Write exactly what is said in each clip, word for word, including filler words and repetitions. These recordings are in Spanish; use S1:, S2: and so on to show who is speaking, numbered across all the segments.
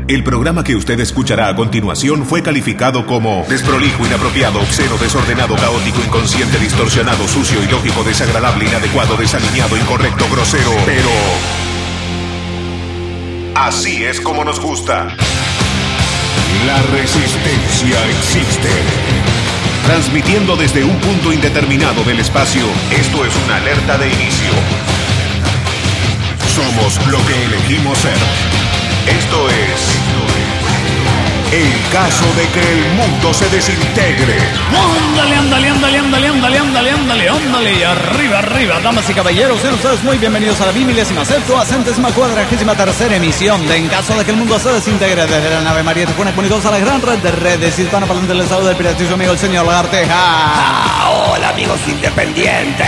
S1: El programa que usted escuchará a continuación fue calificado como desprolijo, inapropiado, obsceno, desordenado, caótico, inconsciente, distorsionado, sucio, ilógico, desagradable, inadecuado, desaliñado, incorrecto, grosero. Pero así es como nos gusta. La resistencia existe. Transmitiendo desde un punto indeterminado del espacio, esto es una alerta de inicio. Somos lo que elegimos ser. Esto es el caso de que el mundo se desintegre.
S2: Ándale, ándale, ándale, ándale, ándale, ándale, ándale, ándale. Y arriba, arriba, damas y caballeros, sean ustedes muy bienvenidos a la bimilésima, septuagésima, cuadragésima tercera emisión de En caso de que el mundo se desintegre, desde la nave María Tijuana, comunicados a la gran red de redes hispanoparlantes del estado del piratillo, amigo el señor Lagarteja.
S3: Ah, hola, amigos independientes.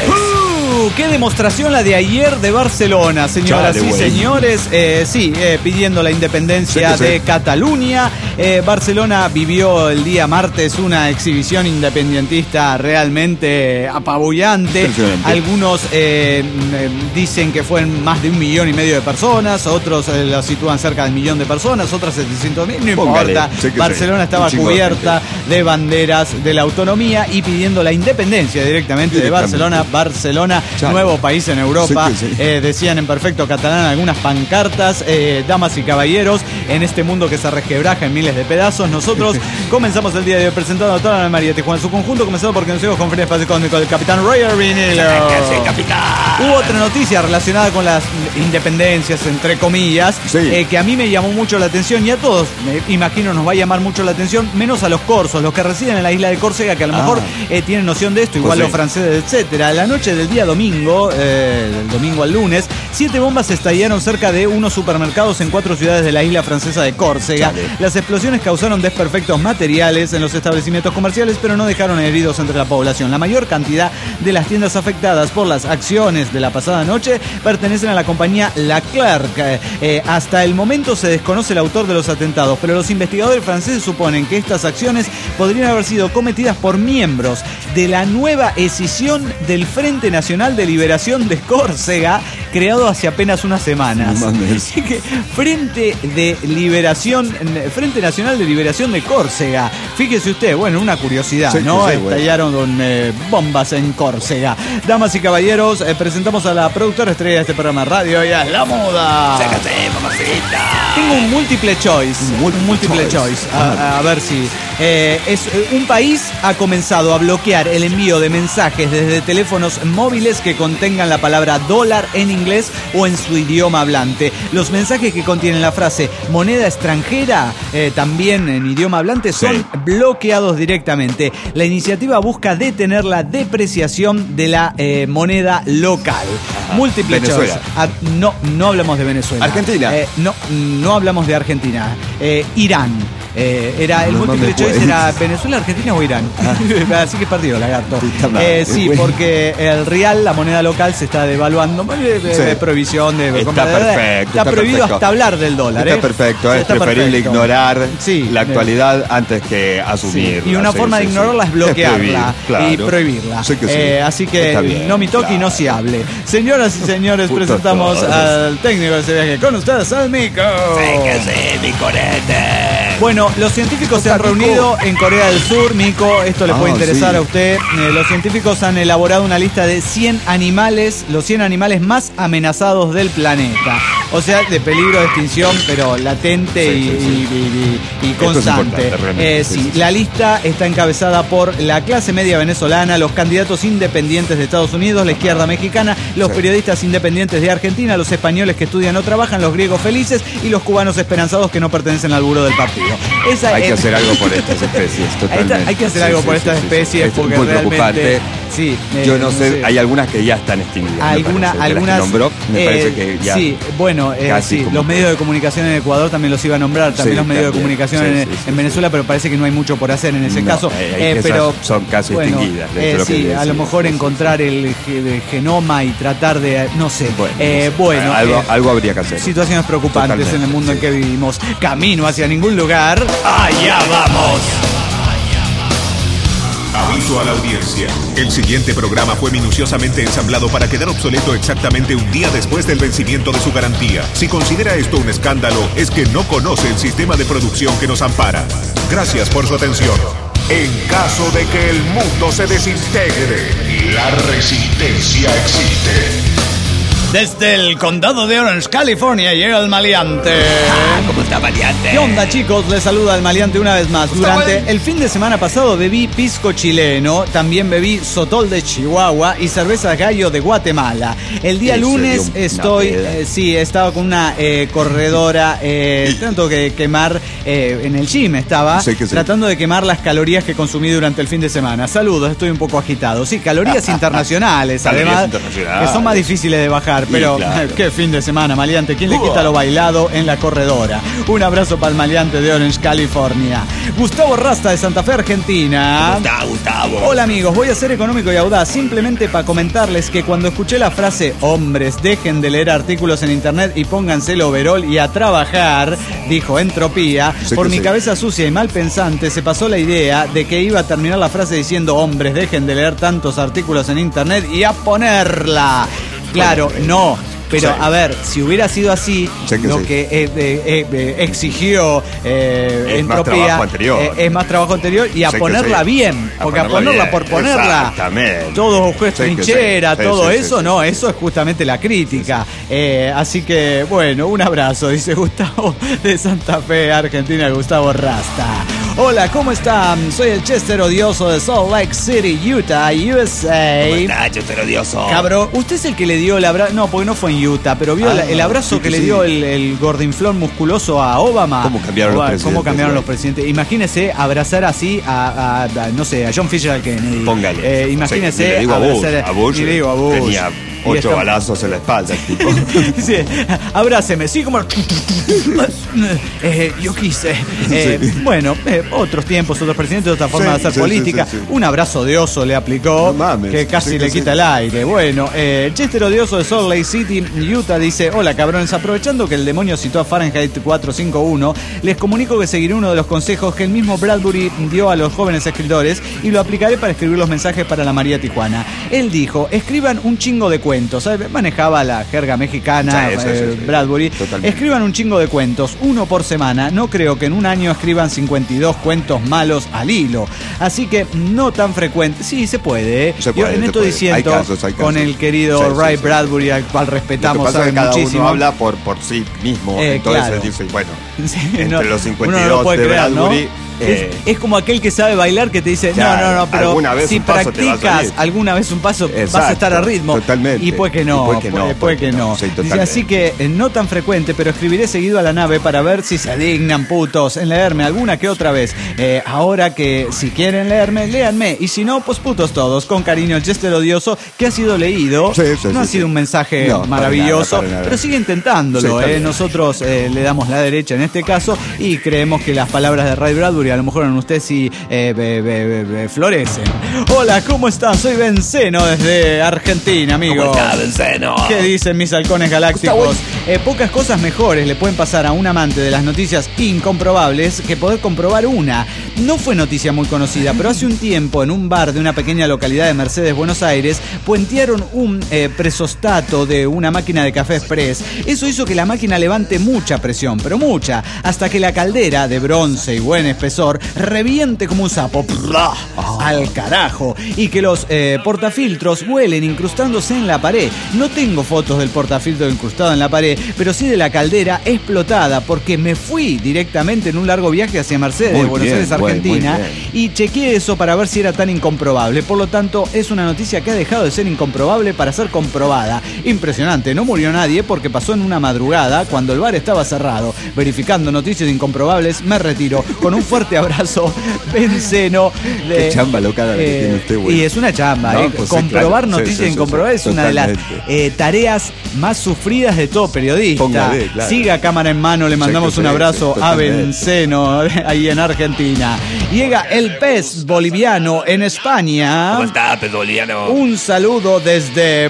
S2: Qué demostración la de ayer de Barcelona, señoras
S3: Chale,
S2: y
S3: güey.
S2: señores. Eh, sí, eh, pidiendo la independencia
S3: Sí que
S2: de
S3: sí.
S2: Cataluña. Eh, Barcelona vivió el día martes una exhibición independentista realmente apabullante.
S3: Impresionante.
S2: Algunos eh, eh, dicen que fueron más de un millón y medio de personas, otros eh, la sitúan cerca del millón de personas, otras setecientos mil, no
S3: Póngale,
S2: importa.
S3: sí que
S2: Barcelona
S3: sí.
S2: estaba
S3: Un chingo de
S2: cubierta de banderas de la autonomía y pidiendo la independencia directamente, de
S3: Directamente.
S2: Barcelona. Barcelona,
S3: Chale.
S2: nuevo país en Europa.
S3: Sí que sí.
S2: Eh, decían en perfecto catalán algunas pancartas. Eh, damas y caballeros, en este mundo que se resquebraja en miles de pedazos, nosotros comenzamos el día de hoy presentando a toda la María Tijuana en su conjunto, comenzando porque nos con Free Espacio Cósmico del Capitán Roger Vinilo.
S3: Sí, capitán.
S2: Hubo otra noticia relacionada con las independencias, entre comillas,
S3: Sí.
S2: eh, que a mí me llamó mucho la atención y a todos, me imagino, nos va a llamar mucho la atención, menos a los corsos, los que residen en la isla de Córcega, que a lo
S3: Ah.
S2: mejor eh, tienen noción de esto, igual
S3: Pues sí.
S2: los franceses, etcétera. La noche del día domingo, eh, del domingo al lunes, siete bombas estallaron cerca de unos supermercados en cuatro ciudades de la isla francesa de Córcega.
S3: Chale.
S2: Las explosiones causaron desperfectos materiales en los establecimientos comerciales, pero no dejaron heridos entre la población. La mayor cantidad de las tiendas afectadas por las acciones de la pasada noche pertenecen a la compañía Leclerc. Eh, eh, hasta el momento se desconoce el autor de los atentados, pero los investigadores franceses suponen que estas acciones podrían haber sido cometidas por miembros de la nueva escisión del Frente Nacional de Liberación de Córcega, creado hace apenas unas semanas.
S3: No mames.
S2: Así que Frente de Liberación, Frente Nacional de Liberación de Córcega. Fíjese usted, bueno, una curiosidad,
S3: Sí, que
S2: ¿no?
S3: sí, güey.
S2: Estallaron eh, bombas en Córcega. Damas y caballeros, eh, presentamos a la productora estrella de este programa de radio, ella es La Moda.
S3: Sácate, mamacita.
S2: Tengo un múltiple choice.
S3: Un múltiple
S2: Un múltiple
S3: choice.
S2: choice. A, a ver si. eh, es, eh, un país ha comenzado a bloquear el envío de mensajes desde teléfonos móviles que contengan la palabra dólar en inglés o en su idioma hablante. Los mensajes que contienen la frase moneda extranjera, eh, también en idioma hablante, son
S3: Sí.
S2: bloqueados directamente. La iniciativa busca detener la depreciación de la eh, moneda local.
S3: Ajá.
S2: Múltiple
S3: Venezuela.
S2: choice. Ah, no, no hablamos de Venezuela.
S3: Argentina.
S2: Eh, no, no hablamos de Argentina. Eh, Irán. Eh, era el
S3: No
S2: múltiple
S3: mames,
S2: choice
S3: pues.
S2: era Venezuela, Argentina o Irán. Así que perdido, lagarto.
S3: Puta madre,
S2: Eh, sí,
S3: güey.
S2: porque el real, la moneda local, se está devaluando. Eh, eh,
S3: Sí.
S2: prohibición de
S3: Está
S2: compra de-
S3: perfecto,
S2: Está,
S3: está
S2: prohibido
S3: perfecto.
S2: hasta hablar del dólar.
S3: Está
S2: eh.
S3: perfecto, es
S2: Está
S3: preferible
S2: perfecto.
S3: ignorar
S2: Sí,
S3: la
S2: eh,
S3: actualidad antes que
S2: Sí,
S3: asumirla.
S2: y una
S3: Sí,
S2: forma
S3: sí,
S2: de
S3: sí.
S2: ignorarla es bloquearla
S3: prohibir, claro.
S2: y prohibirla.
S3: Sí que sí.
S2: Eh, así que
S3: Está bien,
S2: no me toque y no
S3: claro.
S2: se hable. Señoras y señores,
S3: Puto
S2: presentamos
S3: todos.
S2: al técnico de ese viaje. Con ustedes, al Mico.
S3: Sáquese, mi corete.
S2: Bueno, los científicos se han
S3: Mico.
S2: reunido en Corea del Sur, Mico, esto le
S3: Ah,
S2: puede interesar
S3: sí.
S2: a usted. Eh, los científicos han elaborado una lista de cien animales, los cien animales más amenazados del planeta. O sea, de peligro de extinción, pero latente
S3: Sí,
S2: y,
S3: sí, sí.
S2: y- y- y
S3: Esto es
S2: constante.
S3: importante, realmente,
S2: Eh,
S3: sí,
S2: sí,
S3: sí, sí.
S2: la lista está encabezada por la clase media venezolana, los candidatos independientes de Estados Unidos, la izquierda mexicana, los
S3: Sí.
S2: periodistas independientes de Argentina, los españoles que estudian o trabajan, los griegos felices y los cubanos esperanzados que no pertenecen al buró del partido. Esa
S3: Hay que
S2: es-
S3: hacer algo por estas especies,
S2: Ahí
S3: totalmente.
S2: está, hay que hacer
S3: Sí,
S2: algo
S3: sí,
S2: por
S3: sí,
S2: estas
S3: sí, sí.
S2: especies
S3: Es
S2: porque
S3: muy
S2: realmente
S3: preocupante.
S2: sí, eh,
S3: Yo no sé, hay algunas que ya están extinguidas. me
S2: alguna,
S3: parece. De las que
S2: algunas
S3: nombró, me
S2: eh,
S3: parece que ya.
S2: sí, bueno, eh,
S3: casi
S2: sí,
S3: como
S2: los
S3: que-
S2: medios de comunicación en Ecuador también los iba a nombrar, también
S3: Sí,
S2: los medios de
S3: también.
S2: comunicación
S3: Sí,
S2: en,
S3: sí, sí,
S2: en
S3: sí.
S2: Venezuela, pero parece que no hay mucho por hacer en ese
S3: No,
S2: caso.
S3: eh,
S2: Eh,
S3: que esas
S2: pero
S3: son casi
S2: bueno,
S3: extinguidas, de
S2: eh,
S3: lo que
S2: sí, a
S3: decía.
S2: lo mejor
S3: Sí, sí,
S2: encontrar el ge- de genoma y tratar de, no sé,
S3: Bueno,
S2: eh,
S3: no sé.
S2: bueno,
S3: algo,
S2: eh,
S3: algo habría que hacer.
S2: situaciones preocupantes
S3: Totalmente,
S2: en el mundo en
S3: sí.
S2: que vivimos. Camino hacia ningún lugar.
S3: ¡Allá vamos!
S1: Aviso a la audiencia. El siguiente programa fue minuciosamente ensamblado para quedar obsoleto exactamente un día después del vencimiento de su garantía. Si considera esto un escándalo, es que no conoce el sistema de producción que nos ampara. Gracias por su atención. En caso de que el mundo se desintegre, la resistencia existe.
S2: Desde el condado de Orange, California, llega el maleante.
S3: Ah, ¿cómo está maleante?
S2: ¿Qué onda, chicos? Les saluda el maleante una vez más. Durante el fin de semana pasado bebí pisco chileno, también bebí sotol de Chihuahua y cerveza gallo de Guatemala. El día
S3: ¿En
S2: lunes
S3: serio?
S2: estoy,
S3: Una
S2: eh, sí, estaba con una eh, corredora, eh, tanto que quemar eh, en el gym estaba,
S3: Sí, que sí.
S2: tratando de quemar las calorías que consumí durante el fin de semana. Saludos, estoy un poco agitado. Sí, calorías internacionales,
S3: Calorías
S2: además,
S3: internacionales.
S2: que son más difíciles de bajar. Pero
S3: claro.
S2: qué fin de semana, maleante. ¿Quién le quita lo bailado en la corredora? Un abrazo para el maleante de Orange, California. Gustavo Rasta de Santa Fe, Argentina.
S3: ¿Cómo está, Gustavo?
S2: Hola amigos, voy a ser económico y audaz simplemente para comentarles que cuando escuché la frase hombres, dejen de leer artículos en internet y pónganse el overol y a trabajar, dijo Entropía,
S3: Sí,
S2: por
S3: que
S2: mi
S3: sí.
S2: cabeza sucia y mal pensante se pasó la idea de que iba a terminar la frase diciendo hombres, dejen de leer tantos artículos en internet y a ponerla. Claro, no. Pero,
S3: Sí.
S2: a ver, si hubiera sido así,
S3: Sí que
S2: lo
S3: sí.
S2: que eh, eh, eh, exigió eh,
S3: Es más
S2: Entropía
S3: trabajo anterior.
S2: eh, es más trabajo anterior y a
S3: Sí que
S2: ponerla
S3: sí.
S2: bien.
S3: A
S2: Porque a
S3: ponerla
S2: ponerla
S3: bien.
S2: por ponerla,
S3: Exactamente.
S2: todo juez
S3: Sí que sí.
S2: trinchera,
S3: Sí,
S2: todo
S3: sí,
S2: eso,
S3: sí,
S2: no,
S3: sí.
S2: eso es justamente la crítica. Eh, así que, bueno, un abrazo, dice Gustavo de Santa Fe, Argentina, Gustavo Rasta. Hola, ¿cómo están? Soy el Chester odioso de Salt Lake City, Utah, U S A.
S3: ¿Cómo está, Chester odioso?
S2: Cabrón, usted es el que le dio el abrazo. No, porque no fue en Utah, pero vio
S3: Ah,
S2: la- el abrazo
S3: sí
S2: que
S3: que
S2: le
S3: sí.
S2: dio el, el gordinflón musculoso a Obama.
S3: ¿Cómo cambiaron los
S2: Obama,
S3: presidentes,
S2: ¿Cómo cambiaron
S3: igual?
S2: los presidentes? Imagínese abrazar así a, a- a, no sé, a John Fisher Kennedy.
S3: Póngale.
S2: Eh, imagínese
S3: Sí, ni le digo a Bush.
S2: abrazar
S3: A Bush
S2: ni le digo a Bush.
S3: tenía
S2: Y
S3: ocho
S2: está-
S3: balazos en la espalda, el tipo.
S2: Sí, abráceme, sí, como. Eh, yo quise. Eh,
S3: Sí.
S2: Bueno, eh, otros tiempos, otros presidentes, otra forma
S3: Sí,
S2: de hacer
S3: sí,
S2: política.
S3: sí, sí, sí.
S2: Un abrazo de oso le aplicó,
S3: No mames,
S2: que casi
S3: sí,
S2: le
S3: sí,
S2: quita
S3: sí.
S2: el aire. Bueno, eh, Chester odioso de Salt Lake City, Utah, dice: hola cabrones, aprovechando que el demonio citó a Fahrenheit cuatrocientos cincuenta y uno, les comunico que seguiré uno de los consejos que el mismo Bradbury dio a los jóvenes escritores y lo aplicaré para escribir los mensajes para la María Tijuana. Él dijo: escriban un chingo de cuentos. ¿Sabe? Manejaba la jerga mexicana,
S3: Sí, sí,
S2: eh,
S3: sí, sí.
S2: Bradbury.
S3: Totalmente.
S2: Escriban un chingo de cuentos, uno por semana. No creo que en un año escriban cincuenta y dos cuentos malos al hilo. Así que no tan frecuente. Sí, se puede. ¿eh?
S3: Se puede,
S2: Yo en
S3: se
S2: esto
S3: puede.
S2: diciendo
S3: Hay casos, hay
S2: con
S3: casos.
S2: el querido
S3: Sí, sí,
S2: Ray
S3: sí.
S2: Bradbury, al cual
S3: Lo que
S2: respetamos,
S3: pasa es
S2: sabe
S3: que cada
S2: muchísimo.
S3: uno habla por, por sí mismo.
S2: Eh,
S3: Entonces
S2: claro.
S3: dice, bueno,
S2: Sí,
S3: entre
S2: no,
S3: los
S2: uno
S3: cincuenta y
S2: no lo
S3: dos
S2: puede
S3: de
S2: creer, ¿no?
S3: Bradbury... eh,
S2: Es, es como aquel que sabe bailar que te dice,
S3: Claro,
S2: no, no, no, pero
S3: alguna vez
S2: si
S3: un paso te va a
S2: practicas
S3: salir.
S2: alguna vez un paso vas a
S3: Exacto,
S2: estar a ritmo.
S3: totalmente.
S2: Y puede que no,
S3: Y puede que no,
S2: puede, puede que no.
S3: Sí,
S2: Dice,
S3: totalmente.
S2: así que eh, no tan frecuente, pero escribiré seguido a la nave para ver si se dignan putos en leerme alguna que otra vez. Eh, ahora que si quieren leerme, léanme. Y si no, pues putos todos. Con cariño, el Chester odioso que ha sido leído.
S3: Sí, sí,
S2: no ha
S3: sí,
S2: sido
S3: sí.
S2: un mensaje
S3: No, para
S2: maravilloso,
S3: nada, para nada.
S2: pero sigue intentándolo.
S3: Sí, está
S2: eh.
S3: bien.
S2: Nosotros eh, le damos la derecha en este caso y creemos que las palabras de Ray Bradbury a lo mejor en usted sí eh, be- be- be- be- florecen. Hola, ¿cómo están? Soy Benceno desde Argentina, amigo.
S3: ¿Cómo está, Benceno?
S2: ¿Qué dicen mis halcones galácticos? Eh, pocas cosas mejores le pueden pasar a un amante de las noticias incomprobables que poder comprobar una. No fue noticia muy conocida, pero hace un tiempo en un bar de una pequeña localidad de Mercedes, Buenos Aires, puentearon un eh, presostato de una máquina de café express. Eso hizo que la máquina levante mucha presión, pero mucha, hasta que la caldera de bronce y buen espesor reviente como un sapo. ¡Plá! Al carajo. Y que los eh, portafiltros vuelen incrustándose en la pared. No tengo fotos del portafiltro incrustado en la pared, pero sí de la caldera explotada, porque me fui directamente en un largo viaje hacia Mercedes,
S3: Muy
S2: Buenos
S3: bien,
S2: Aires,
S3: muy,
S2: Argentina,
S3: muy bien.
S2: y chequeé eso para ver si era tan incomprobable. Por lo tanto, es una noticia que ha dejado de ser incomprobable para ser comprobada. Impresionante, no murió nadie porque pasó en una madrugada cuando el bar estaba cerrado. Verificando noticias incomprobables, me retiro. Con un fuerte abrazo, Benceno. de-
S3: Qué chamba locada la que
S2: eh,
S3: tiene usted, güey.
S2: Y es una chamba,
S3: No,
S2: eh.
S3: pues sí,
S2: Comprobar
S3: claro. Sí,
S2: noticias
S3: sí, sí,
S2: incomprobables
S3: sí.
S2: es una de las
S3: Totalmente.
S2: eh, tareas más sufridas de todo periodista.
S3: Póngale, claro.
S2: Siga cámara en mano, le mandamos
S3: Sí,
S2: un
S3: sí,
S2: abrazo
S3: sí,
S2: a
S3: totalmente.
S2: Benceno, ahí en Argentina. Llega el pez boliviano en España.
S3: ¿Cómo está, pedoliano?
S2: Un saludo desde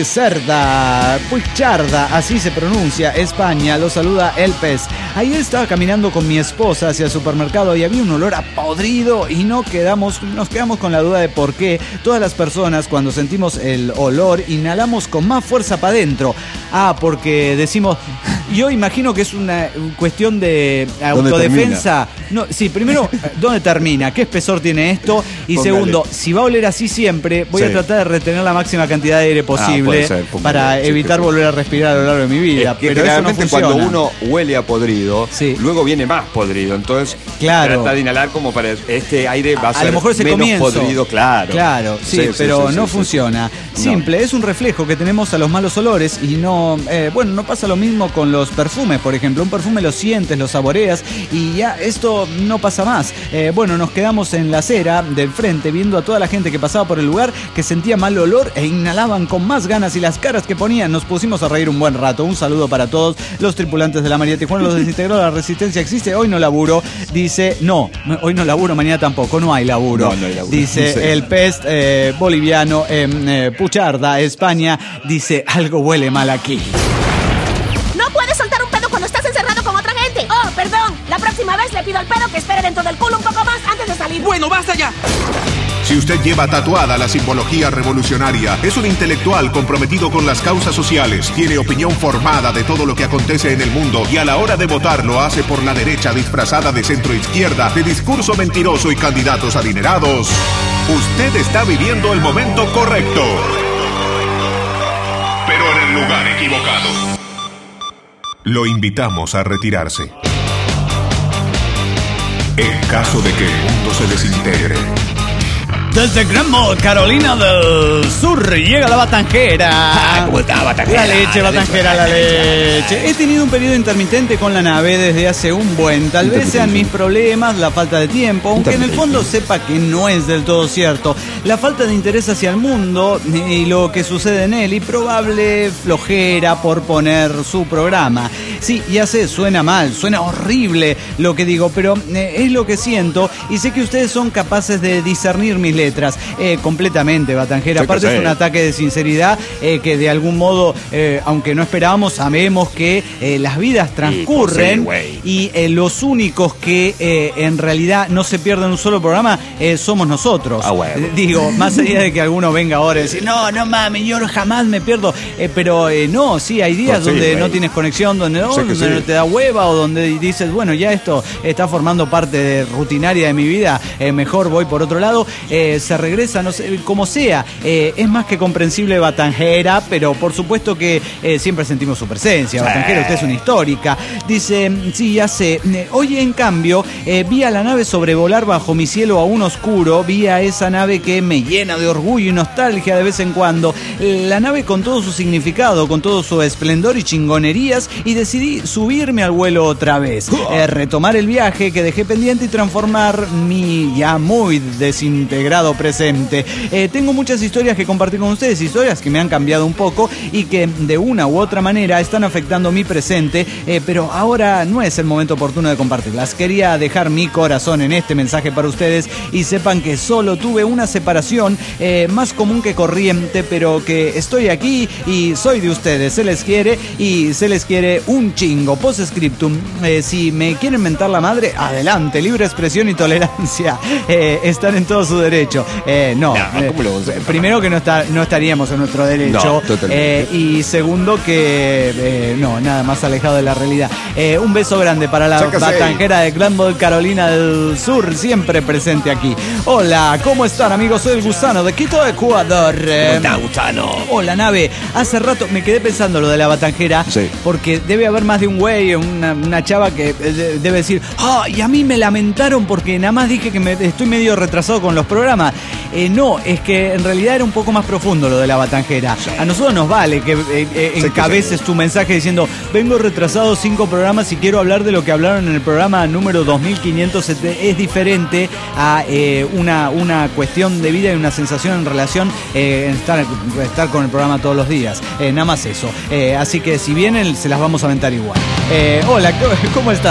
S2: Puigcerda, Puigcharda, así se pronuncia, España. Lo saluda el pez. Ayer estaba caminando con mi esposa hacia el supermercado y había un olor a podrido y no quedamos, nos quedamos con la duda de por qué todas las personas cuando sentimos el olor inhalamos con más fuerza para adentro. Ah, porque decimos... Yo imagino que es una cuestión de autodefensa. No, sí, primero, ¿dónde termina? ¿Qué espesor tiene esto? Y póngale. Segundo, si va a oler así siempre, voy sí. a tratar de retener la máxima cantidad de aire posible ah, ser, para sí, evitar sí, volver a respirar a lo largo de mi vida.
S4: Es que
S2: pero
S4: realmente
S2: eso no
S4: cuando uno huele a podrido, sí. luego viene más podrido. Entonces,
S2: claro.
S4: trata de inhalar como para este aire va a, a ser
S2: a lo mejor ese
S4: menos
S2: comienzo.
S4: podrido, claro.
S2: Claro, sí, sí pero sí, sí, no sí, funciona. Sí. Simple, no. es un reflejo que tenemos a los malos olores y no, eh, bueno, no pasa lo mismo con los perfumes, por ejemplo. Un perfume lo sientes, lo saboreas y ya esto no pasa más. Eh, bueno, nos quedamos en la acera del frente viendo a toda la gente que pasaba por el lugar que sentía mal olor e inhalaban con más ganas y las caras que ponían. Nos pusimos a reír un buen rato. Un saludo para todos los tripulantes de la María Tijuana. Los desintegrados de la Resistencia existe. Hoy no laburo. Dice, no, hoy no laburo, mañana tampoco. No hay laburo.
S4: No, no hay laburo.
S2: Dice sí. el pest eh, boliviano en eh, Pucharda, España. Dice, algo huele mal aquí.
S5: Oh, perdón, la próxima vez le pido al pedo que espere dentro del culo un poco más antes de salir.
S6: Bueno, basta ya.
S1: Si usted lleva tatuada la simbología revolucionaria, es un intelectual comprometido con las causas sociales, tiene opinión formada de todo lo que acontece en el mundo y a la hora de votar lo hace por la derecha disfrazada de centroizquierda, de discurso mentiroso y candidatos adinerados, usted está viviendo el momento correcto, pero en el lugar equivocado. Lo invitamos a retirarse. En caso de que el mundo se desintegre.
S2: Desde Greenville, Carolina del Sur, llega la batanjera.
S3: ¿Cómo está, batanjera?
S2: La leche, batanjera, la leche. He tenido un periodo intermitente con la nave desde hace un buen. Tal vez sean mis problemas, la falta de tiempo, aunque en el fondo sepa que no es del todo cierto. La falta de interés hacia el mundo y lo que sucede en él y probable flojera por poner su programa. Sí, ya sé, suena mal, suena horrible lo que digo, pero eh, es lo que siento y sé que ustedes son capaces de discernir mis letras eh, completamente, batanjera. Aparte sí, es un ataque de sinceridad eh, que de algún modo, eh, aunque no esperábamos, sabemos que eh, las vidas transcurren sí, y eh, los únicos que eh, en realidad no se pierden un solo programa eh, somos nosotros.
S3: Ah, bueno.
S2: eh, digo, más allá de que alguno venga ahora y decir, no, no mames, yo jamás me pierdo, eh, pero eh, no, sí, hay días pues sí, donde wey. no tienes conexión, donde no, donde sí. no te da hueva o donde dices, bueno, ya esto está formando parte de, rutinaria de mi vida, eh, mejor voy por otro lado. Eh, se regresa, no sé, como sea, eh, es más que comprensible batanjera, pero por supuesto que eh, siempre sentimos su presencia. Sí. Batanjera, usted es una histórica. Dice, sí, ya sé, eh, hoy en cambio eh, vi a la nave sobrevolar bajo mi cielo aún oscuro, vi a esa nave que me llena de orgullo y nostalgia de vez en cuando, eh, la nave con todo su significado, con todo su esplendor y chingonerías, y decidí subirme al vuelo otra vez, eh, retomar el viaje que dejé pendiente y transformar mi ya muy desintegrado presente. Eh, tengo muchas historias que compartir con ustedes, historias que me han cambiado un poco y que de una u otra manera están afectando mi presente, eh, pero ahora no es el momento oportuno de compartirlas. Quería dejar mi corazón en este mensaje para ustedes y sepan que solo tuve una separación eh, más común que corriente, pero que estoy aquí y soy de ustedes. Se les quiere y se les quiere un chingo. Post-scriptum, eh, si me quieren mentar la madre, adelante, libre expresión y tolerancia. Eh, están en todo su derecho. Eh, no, no eh, primero que no, está, no estaríamos en nuestro derecho no, eh, y segundo que eh, no, nada más alejado de la realidad. Eh, un beso grande para la Sácase. batanjera de Greenville, Carolina del Sur, siempre presente aquí. Hola, ¿cómo están, amigos? Soy el Gusano de Quito, Ecuador.
S3: ¿Cómo está, Gusano?
S2: Hola, nave. Hace rato me quedé pensando lo de la batanjera, sí. porque debe haber más de un güey, una, una chava que debe decir, ah, oh, y a mí me lamentaron porque nada más dije que me, estoy medio retrasado con los programas. Eh, no, es que en realidad era un poco más profundo lo de la batanjera. Sí. A nosotros nos vale que eh, eh, encabeces sí. tu mensaje diciendo, vengo retrasado cinco programas y quiero hablar de lo que hablaron en el programa número dos mil quinientos. Es diferente a eh, una, una cuestión de vida y una sensación en relación eh, en estar, estar con el programa todos los días. Eh, nada más eso. Eh, así que si vienen, se las vamos a aventar igual. Eh, hola, ¿cómo están? Soy el Gusano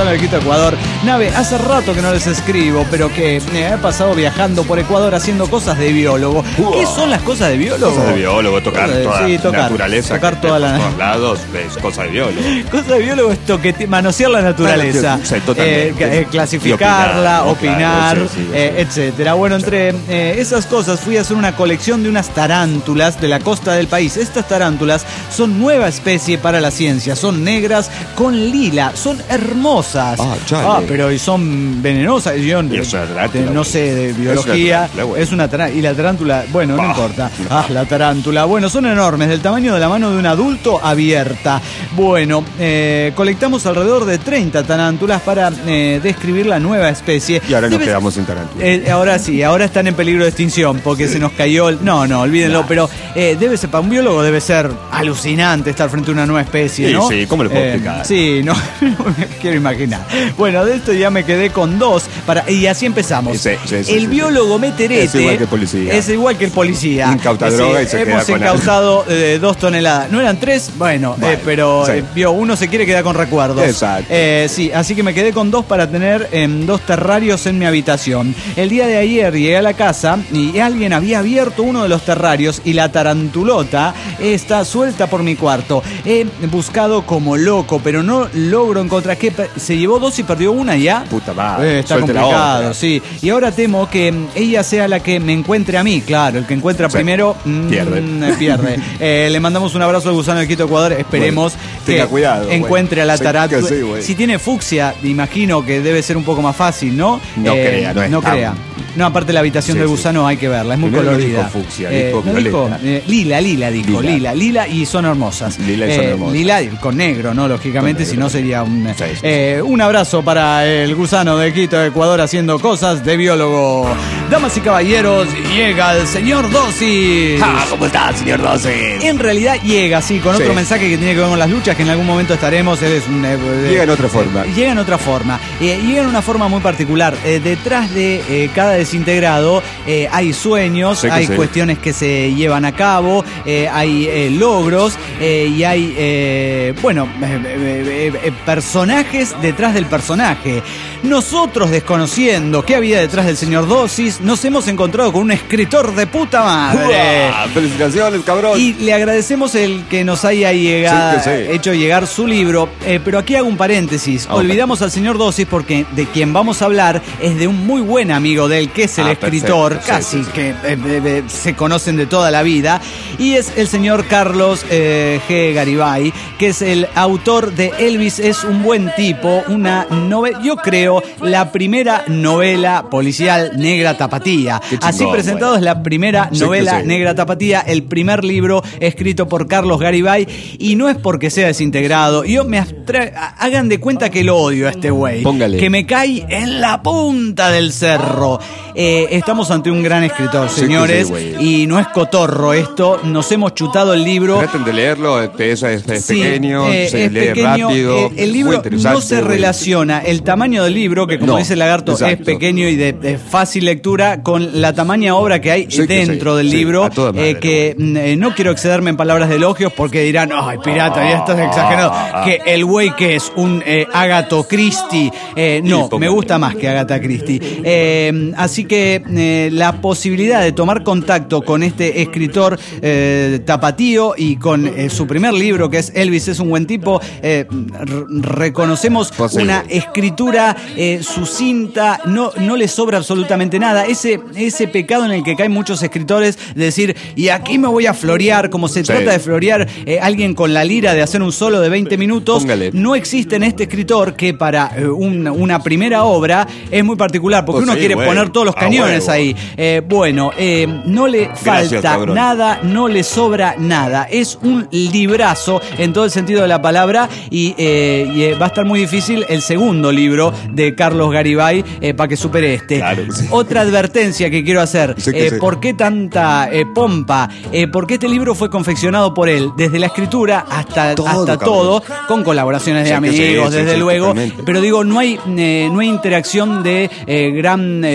S2: Gusano del Quito, Ecuador. Nave, hace rato que no les escribo, pero que eh, he pasado viajando por Ecuador haciendo cosas de biólogo.
S4: Wow.
S2: ¿Qué son las cosas de biólogo?
S4: Cosas de biólogo, tocar
S2: Eh,
S4: toda
S2: sí, tocar,
S4: la naturaleza.
S2: tocar
S4: que
S2: toda
S4: esté
S2: la-
S4: por todos lados es cosa de biólogo.
S2: Cosa de biólogo es toquete- manosear la naturaleza,
S4: Sí, totalmente.
S2: eh, ca- eh, clasificarla,
S4: Y
S2: opinar,
S4: opinar, claro, sí, sí,
S2: eh,
S4: sí.
S2: etcétera. Bueno, entre eh, esas cosas fui a hacer una colección de unas tarántulas de la costa del país. Estas tarántulas son nueva especie para la ciencia, son negras con lila, son hermosas.
S4: Ah, chale.
S2: Ah, pero y son venenosas. Yo
S4: Y es una tarántula,
S2: eh, no
S4: güey.
S2: sé de
S4: Es una
S2: biología,
S4: tarántula, güey.
S2: es una tarántula. Y la tarántula, bueno, no
S4: Ah,
S2: importa.
S4: no.
S2: Ah, la tarántula. Bueno, son enormes, del tamaño de la mano de un adulto abierta. Bueno, eh, colectamos alrededor de treinta tarántulas para eh, describir la nueva especie.
S4: Y ahora nos
S2: Debe-
S4: quedamos sin tarántula.
S2: eh, ahora sí, ahora están en peligro de extinción porque se nos cayó el... No, no, olvídenlo,
S4: Nah.
S2: pero eh, debe ser, para un biólogo debe ser alucinante estar frente a una nueva especie,
S4: Sí,
S2: ¿no?
S4: sí, ¿cómo le puedo
S2: Eh,
S4: explicar?
S2: Sí, no, no me quiero imaginar. Bueno, de esto ya me quedé con dos para, y así empezamos.
S4: Sí, sí, sí,
S2: el
S4: sí,
S2: biólogo meterete...
S4: Es igual que el policía.
S2: Es igual que el policía.
S4: Incauta
S2: Sí,
S4: droga y se
S2: hemos
S4: queda con
S2: incautado eh, dos toneladas. ¿No eran tres? Bueno,
S4: Bueno,
S2: eh, pero
S4: sí.
S2: eh, vio, uno se quiere quedar con recuerdos.
S4: Exacto.
S2: Eh, sí, así que me quedé con dos para tener em, dos terrarios en mi habitación. El día de ayer llegué a la casa y alguien había abierto uno de los terrarios y la tarantulota está suelta por mi cuarto. He buscado como loco, pero no logro encontrar. ¿Qué? ¿Se llevó dos y perdió una ya?
S4: Puta madre.
S2: Eh, está
S4: Suelte la
S2: complicado,
S4: otra.
S2: sí. Y ahora temo que mm, ella sea la que me encuentre a mí. Claro, el que encuentra
S4: Sí.
S2: primero mm,
S4: Pierde.
S2: eh, pierde. Eh, le mandamos un abrazo al Gusano del Quito, Ecuador. Esperemos
S4: Bueno,
S2: que
S4: tenga cuidado, güey.
S2: encuentre a la
S4: Sí,
S2: tarántula.
S4: que sí, güey.
S2: Si tiene fucsia, imagino que debe ser un poco más fácil, ¿no?
S4: No crea, no es tan-
S2: crea. No, aparte la habitación
S4: Sí,
S2: del
S4: sí.
S2: gusano hay que verla, es muy
S4: Primero no
S2: colorida.
S4: dijo fucsia,
S2: Eh,
S4: dijo
S2: ¿no
S4: violeta.
S2: Eh, lila, lila dijo,
S4: Lila.
S2: lila, lila y son hermosas.
S4: Lila y son
S2: Eh,
S4: hermosas.
S2: Lila y con negro, ¿no? Lógicamente,
S4: Con
S2: si
S4: negro.
S2: no sería un...
S4: Sí, sí, sí.
S2: Eh, un abrazo para el gusano de Quito, Ecuador, haciendo cosas de biólogo. Damas y caballeros, llega el señor Dosis.
S3: Ah, ¿cómo está, señor Dosis?
S2: En realidad llega, sí, con otro
S4: Sí.
S2: mensaje que tiene que ver con las luchas, que en algún momento estaremos. Él es un, eh,
S4: Llega en otra forma.
S2: eh, llega en otra forma. Eh, llega en una forma muy particular. Eh, detrás de eh, cada desintegrado eh, hay sueños,
S4: Sí que
S2: hay
S4: sí.
S2: cuestiones que se llevan a cabo, eh, hay eh, logros eh, y hay, eh, bueno, eh, eh, eh, eh, personajes detrás del personaje. Nosotros, desconociendo qué había detrás del señor Dosis, nos hemos encontrado con un escritor de puta madre.
S4: ¡Uah! Felicitaciones, cabrón.
S2: Y le agradecemos el que nos haya llegado,
S4: Sí, que sí.
S2: hecho llegar su libro, eh, pero aquí hago un paréntesis.
S4: Ah,
S2: Olvidamos al señor Dosis porque de quien vamos a hablar es de un muy buen amigo de él, que es el
S4: Ah,
S2: escritor,
S4: perfecto. Sí,
S2: casi
S4: sí, sí.
S2: que eh, eh, eh, se conocen de toda la vida, y es el señor Carlos eh, G. Garibay, que es el autor de Elvis es un buen tipo, una novela, yo creo, la primera novela policial negra tapatía.
S4: Qué chingón,
S2: Así presentado
S4: bueno.
S2: es la primera
S4: Sí, que
S2: novela
S4: sí.
S2: negra tapatía, el primer libro escrito por Carlos Garibay, y no es porque sea desintegrado. Yo me abstra- hagan de cuenta que lo odio a este güey.
S4: Póngale.
S2: Que me cae en la punta del cerro. Eh, estamos ante un gran escritor,
S4: Sí, que
S2: señores,
S4: sí, güey.
S2: y no es cotorro esto. Nos hemos chutado el libro.
S4: Traten de leerlo, este, es, es- es
S2: Sí,
S4: pequeño,
S2: eh,
S4: se
S2: es
S4: lee
S2: pequeño,
S4: rápido.
S2: eh, el
S4: muy
S2: libro
S4: interesante,
S2: no se
S4: güey.
S2: relaciona el tamaño del libro, que como
S4: No,
S2: dice el lagarto
S4: exacto.
S2: es pequeño y de, de fácil lectura, con la tamaña obra que hay
S4: Sí, que
S2: dentro
S4: sí,
S2: del
S4: sí,
S2: libro,
S4: a toda madre,
S2: eh, que mm, eh, no quiero excederme en palabras de elogios porque dirán, ay, pirata, ya estás exagerado, que el güey que es un eh, Agatha Christie, eh, no,
S4: póngale.
S2: me gusta más que Agatha Christie. Eh, así que eh, la posibilidad de tomar contacto con este escritor eh, tapatío y con eh, su primer libro, que es Elvis es un buen tipo, eh, r- reconocemos
S4: Posible.
S2: una escritura eh, sucinta, no, no le sobra absolutamente nada. Ese, ese pecado en el que caen muchos escritores de decir, y aquí me voy a florear, como se
S4: Sí.
S2: trata de florear eh, alguien con la lira de hacer un solo de veinte minutos,
S4: Póngale.
S2: no existe en este escritor que para eh, un- una primera obra es muy particular, porque
S4: Pues
S2: uno
S4: sí,
S2: quiere
S4: güey.
S2: poner todos los
S4: A
S2: cañones
S4: huevo.
S2: ahí. Eh, bueno, eh, no le
S4: Gracias,
S2: falta
S4: cabrón.
S2: nada, no le sobra nada. Es un librazo en todo el sentido de la palabra y, eh, y, eh, va a estar muy difícil el segundo libro de Carlos Garibay eh, para que supere este.
S4: Claro que sí.
S2: Otra advertencia que quiero hacer.
S4: Sí que
S2: eh,
S4: sí.
S2: ¿Por qué tanta eh, pompa? Eh, porque este libro fue confeccionado por él, desde la escritura hasta
S4: Todo,
S2: hasta
S4: cabrón.
S2: todo, con colaboraciones de
S4: Sí que sí,
S2: amigos,
S4: sí,
S2: desde
S4: sí,
S2: luego.
S4: totalmente.
S2: Pero digo, no hay, eh, no hay interacción de eh, gran eh,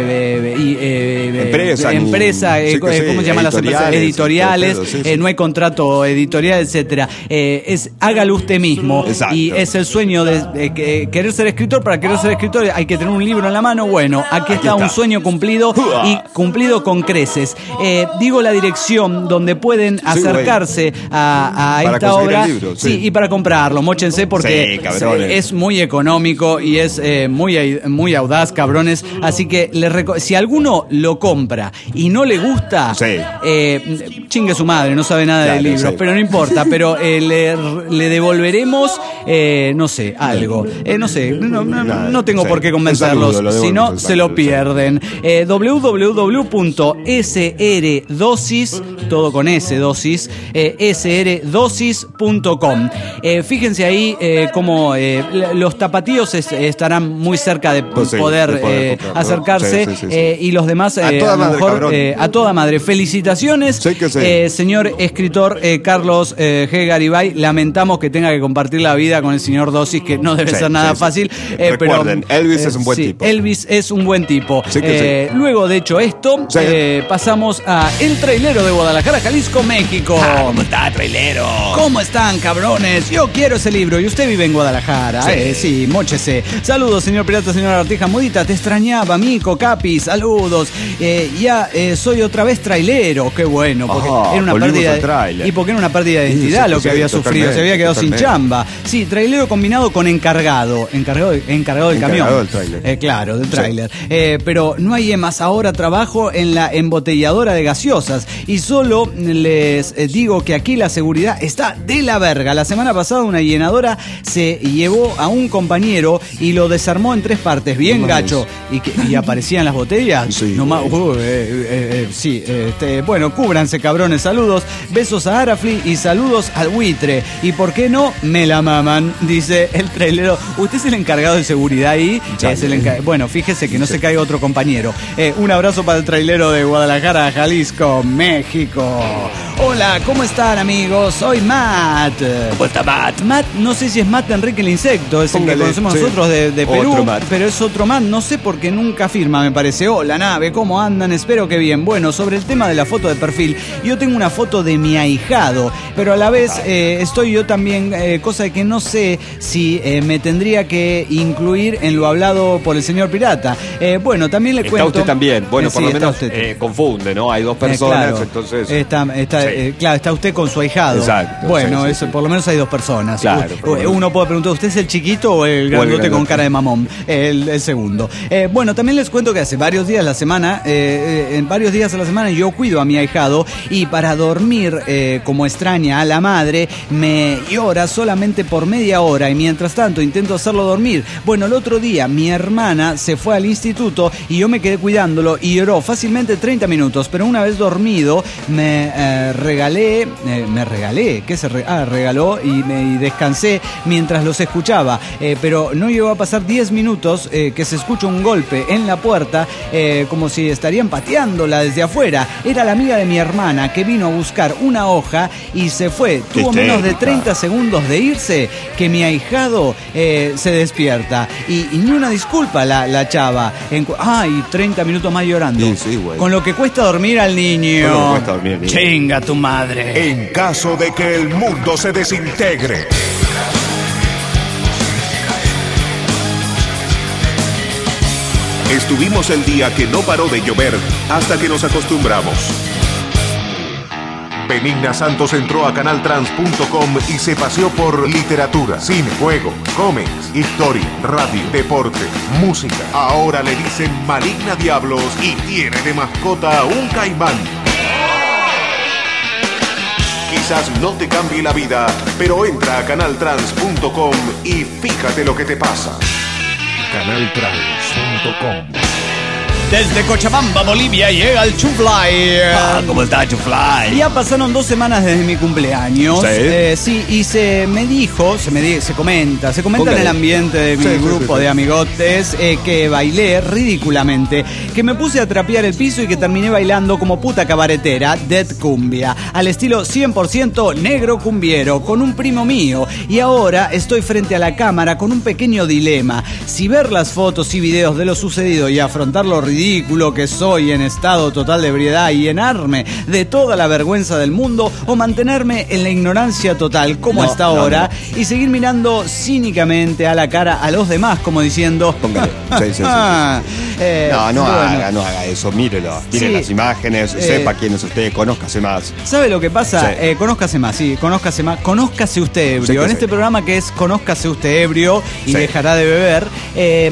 S2: eh, y, eh,
S4: empresa,
S2: empresa
S4: ni,
S2: eh,
S4: sí,
S2: ¿cómo
S4: sí,
S2: se llaman las empresas? Editoriales,
S4: todo, sí,
S2: eh,
S4: sí.
S2: no hay contrato editorial, etcétera. Eh, es hágalo usted mismo.
S4: Exacto.
S2: Y es el sueño de, de, de querer ser escritor. Para querer ser escritor hay que tener un libro en la mano. Bueno, aquí está,
S4: está.
S2: un sueño cumplido y cumplido con creces. Eh, digo la dirección donde pueden acercarse
S4: sí,
S2: a, a
S4: para
S2: esta
S4: conseguir
S2: obra.
S4: el libro, sí.
S2: Sí, y para comprarlo. Móchense porque
S4: Sí, cabrones.
S2: es muy económico y es eh, muy, muy audaz, cabrones. Así que les reco- si alguno lo compra y no le gusta,
S4: Sí.
S2: eh, chingue su madre, no sabe nada
S4: Claro,
S2: de libros,
S4: sí.
S2: pero no importa. Pero eh, le, le devolveremos, eh, no sé, algo. Eh, no sé, no, no,
S4: Nada,
S2: no tengo
S4: sí.
S2: por qué
S4: Un
S2: convencerlos.
S4: saludo, lo
S2: Si no,
S4: devolvemos,
S2: se lo
S4: exacto,
S2: pierden. Eh, w w w punto s r dosis, todo con S, dosis, eh, s r dosis punto com. Eh, fíjense ahí eh, cómo eh, los tapatíos es- estarán muy cerca de
S4: Pues sí,
S2: poder,
S4: de poder
S2: eh,
S4: comprarlo.
S2: acercarse,
S4: Sí, sí, sí, sí.
S2: eh, y los demás
S4: A
S2: eh,
S4: toda
S2: lo
S4: madre,
S2: mejor
S4: cabrón.
S2: eh, a toda madre. Felicitaciones,
S4: Sí que sí.
S2: eh, señor escritor eh, Carlos eh, G. Garibay. Lamentamos que tenga que compartir la vida con el señor Dosis, que no debe
S4: Sí,
S2: ser nada
S4: sí, sí.
S2: fácil. eh,
S4: Recuerden,
S2: pero,
S4: Elvis es un buen
S2: sí,
S4: tipo.
S2: Elvis es un buen tipo.
S4: Sí que
S2: Eh, Luego, de hecho, esto,
S4: Sí.
S2: eh, pasamos a El Trailero de Guadalajara, Jalisco, México.
S3: Ah, ¿cómo está, trailero?
S2: ¿Cómo están, cabrones? Yo quiero ese libro y usted vive en Guadalajara.
S3: Sí.
S2: Eh, sí, móchese. Saludos, señor pirata, señora Artija Mudita. Te extrañaba, Mico, Capi. Saludos. Eh, ya eh, soy otra vez trailero. Qué bueno, porque
S4: Ajá,
S2: era una
S4: volvimos
S2: pérdida.
S4: al tráiler.
S2: Y porque era una pérdida de
S4: Sí,
S2: identidad
S4: sí,
S2: lo que
S4: sí,
S2: había
S4: totalmente,
S2: sufrido. Se había quedado sin
S4: totalmente.
S2: chamba. Sí, trailero combinado con encargado. Encargado, encargado del
S4: Encargado
S2: camión.
S4: del tráiler.
S2: Eh, claro, del
S4: Sí.
S2: tráiler. Eh, pero no hay más. Ahora trabajo en la embotelladora de gaseosas y solo les eh, digo que aquí la seguridad está de la verga. La semana pasada una llenadora se llevó a un compañero y lo desarmó en tres partes, bien
S4: No mames.
S2: gacho. ¿Y, que, y aparecían las botellas?
S4: Sí,
S2: No más,
S4: güey.
S2: uh, eh, eh, eh, sí, este, bueno, cúbranse, cabrones. Saludos, besos a Arafli y saludos al buitre. Y por qué no, me la maman, dice el trailero. Usted es el encargado de seguridad ahí.
S4: Ya,
S2: Es el
S4: ya.
S2: enca- bueno, fíjese que no se caiga otro compañero. Eh, un abrazo para el trailero de Guadalajara, Jalisco, México. Hola, ¿cómo están, amigos? Soy Matt.
S3: ¿Cómo está, Matt?
S2: Matt, no sé si es Matt Enrique el Insecto, es el
S4: Póngale,
S2: que conocemos
S4: sí.
S2: nosotros de, de Perú,
S4: Otro Matt.
S2: pero es otro Matt, no sé por qué nunca firma, me parece. Hola, nave, ¿cómo andan? Espero que bien. Bueno, sobre el tema de la foto de perfil, yo tengo una foto de mi ahijado, pero a la vez eh, estoy yo también, eh, cosa de que no sé si eh, me tendría que incluir en lo hablado por el señor Pirata. Eh, bueno, también le
S4: Está
S2: cuento...
S4: usted también. Bueno,
S2: Eh,
S4: por
S2: sí,
S4: lo
S2: está
S4: menos
S2: usted.
S4: eh, confunde, ¿no? Hay dos
S2: Eh,
S4: personas,
S2: claro.
S4: entonces.
S2: Está, está,
S4: Sí.
S2: eh, claro, está usted con su ahijado.
S4: Exacto,
S2: Bueno,
S4: sí, sí,
S2: eso,
S4: sí.
S2: por lo menos hay dos personas.
S4: Claro,
S2: U-
S4: por lo menos.
S2: Uno puede preguntar, ¿usted es el chiquito o el grandote con
S4: grandote.
S2: cara de mamón? El, el segundo. Eh, bueno, también les cuento que hace varios días a la semana, eh, eh, en varios días a la semana yo cuido a mi ahijado y para dormir eh, como extraña a la madre me llora solamente por media hora y mientras tanto intento hacerlo dormir. Bueno, el otro día mi hermana se fue al instituto y yo me quedé cuidándolo y lloró fácilmente treinta minutos, pero una vez dormido me eh, regalé, eh, me regalé, ¿qué se re- ah, regaló y me y descansé mientras los escuchaba, eh, pero no llegó a pasar diez minutos eh, que se escucha un golpe en la puerta eh, como si estarían pateándola desde afuera. Era la amiga de mi hermana que vino a buscar una hoja y se fue.
S4: Qué
S2: Tuvo menos de
S4: histérica.
S2: treinta segundos de irse que mi ahijado eh, se despierta y, y ni una disculpa la, la chava. En cu- Ay, treinta minutos más llorando.
S4: Sí, sí, güey.
S2: Con lo que cuesta dormir al niño.
S4: Con lo que cuesta dormir al niño.
S2: Chinga tu madre.
S1: En caso de que el mundo se desintegre. Estuvimos el día que no paró de llover hasta que nos acostumbramos. Benigna Santos entró a canal trans punto com y se paseó por literatura, cine, juego, cómics, historia, radio, deporte, música. Ahora le dicen Maligna Diablos y tiene de mascota un caimán. Quizás no te cambie la vida, pero entra a canal trans punto com y fíjate lo que te pasa. canal trans punto com.
S2: Desde Cochabamba, Bolivia, llega el Chufly.
S3: Ah, ¿cómo está, Chufly?
S2: Ya pasaron dos semanas desde mi cumpleaños.
S4: Sí.
S2: Eh, sí, y se me dijo, se me di- se comenta, se comenta
S4: Póngale.
S2: en el ambiente de mi
S4: Sí, sí,
S2: grupo
S4: sí, sí.
S2: de amigotes eh, que bailé ridículamente, que me puse a trapear el piso y que terminé bailando como puta cabaretera, Dead Cumbia, al estilo cien por ciento negro cumbiero, con un primo mío. Y ahora estoy frente a la cámara con un pequeño dilema: si ver las fotos y videos de lo sucedido y afrontar lo ridículo ridículo que soy en estado total de ebriedad y llenarme de toda la vergüenza del mundo, o mantenerme en la ignorancia total como
S4: No,
S2: hasta
S4: no,
S2: ahora
S4: no.
S2: y seguir mirando cínicamente a la cara a los demás como diciendo...
S4: Póngale. Sí, sí, sí, sí, sí.
S2: Eh,
S4: No, no
S2: bueno.
S4: haga, no haga eso, mírelo. Mire
S2: Sí.
S4: las imágenes,
S2: Eh,
S4: sepa quién es usted, conózcase más.
S2: ¿Sabe lo que pasa?
S4: Sí.
S2: Eh, conózcase más, sí, conózcase más. Conózcase usted ebrio.
S4: Sí que
S2: en
S4: sí.
S2: este programa que es Conózcase usted ebrio y
S4: Sí.
S2: dejará de beber, eh,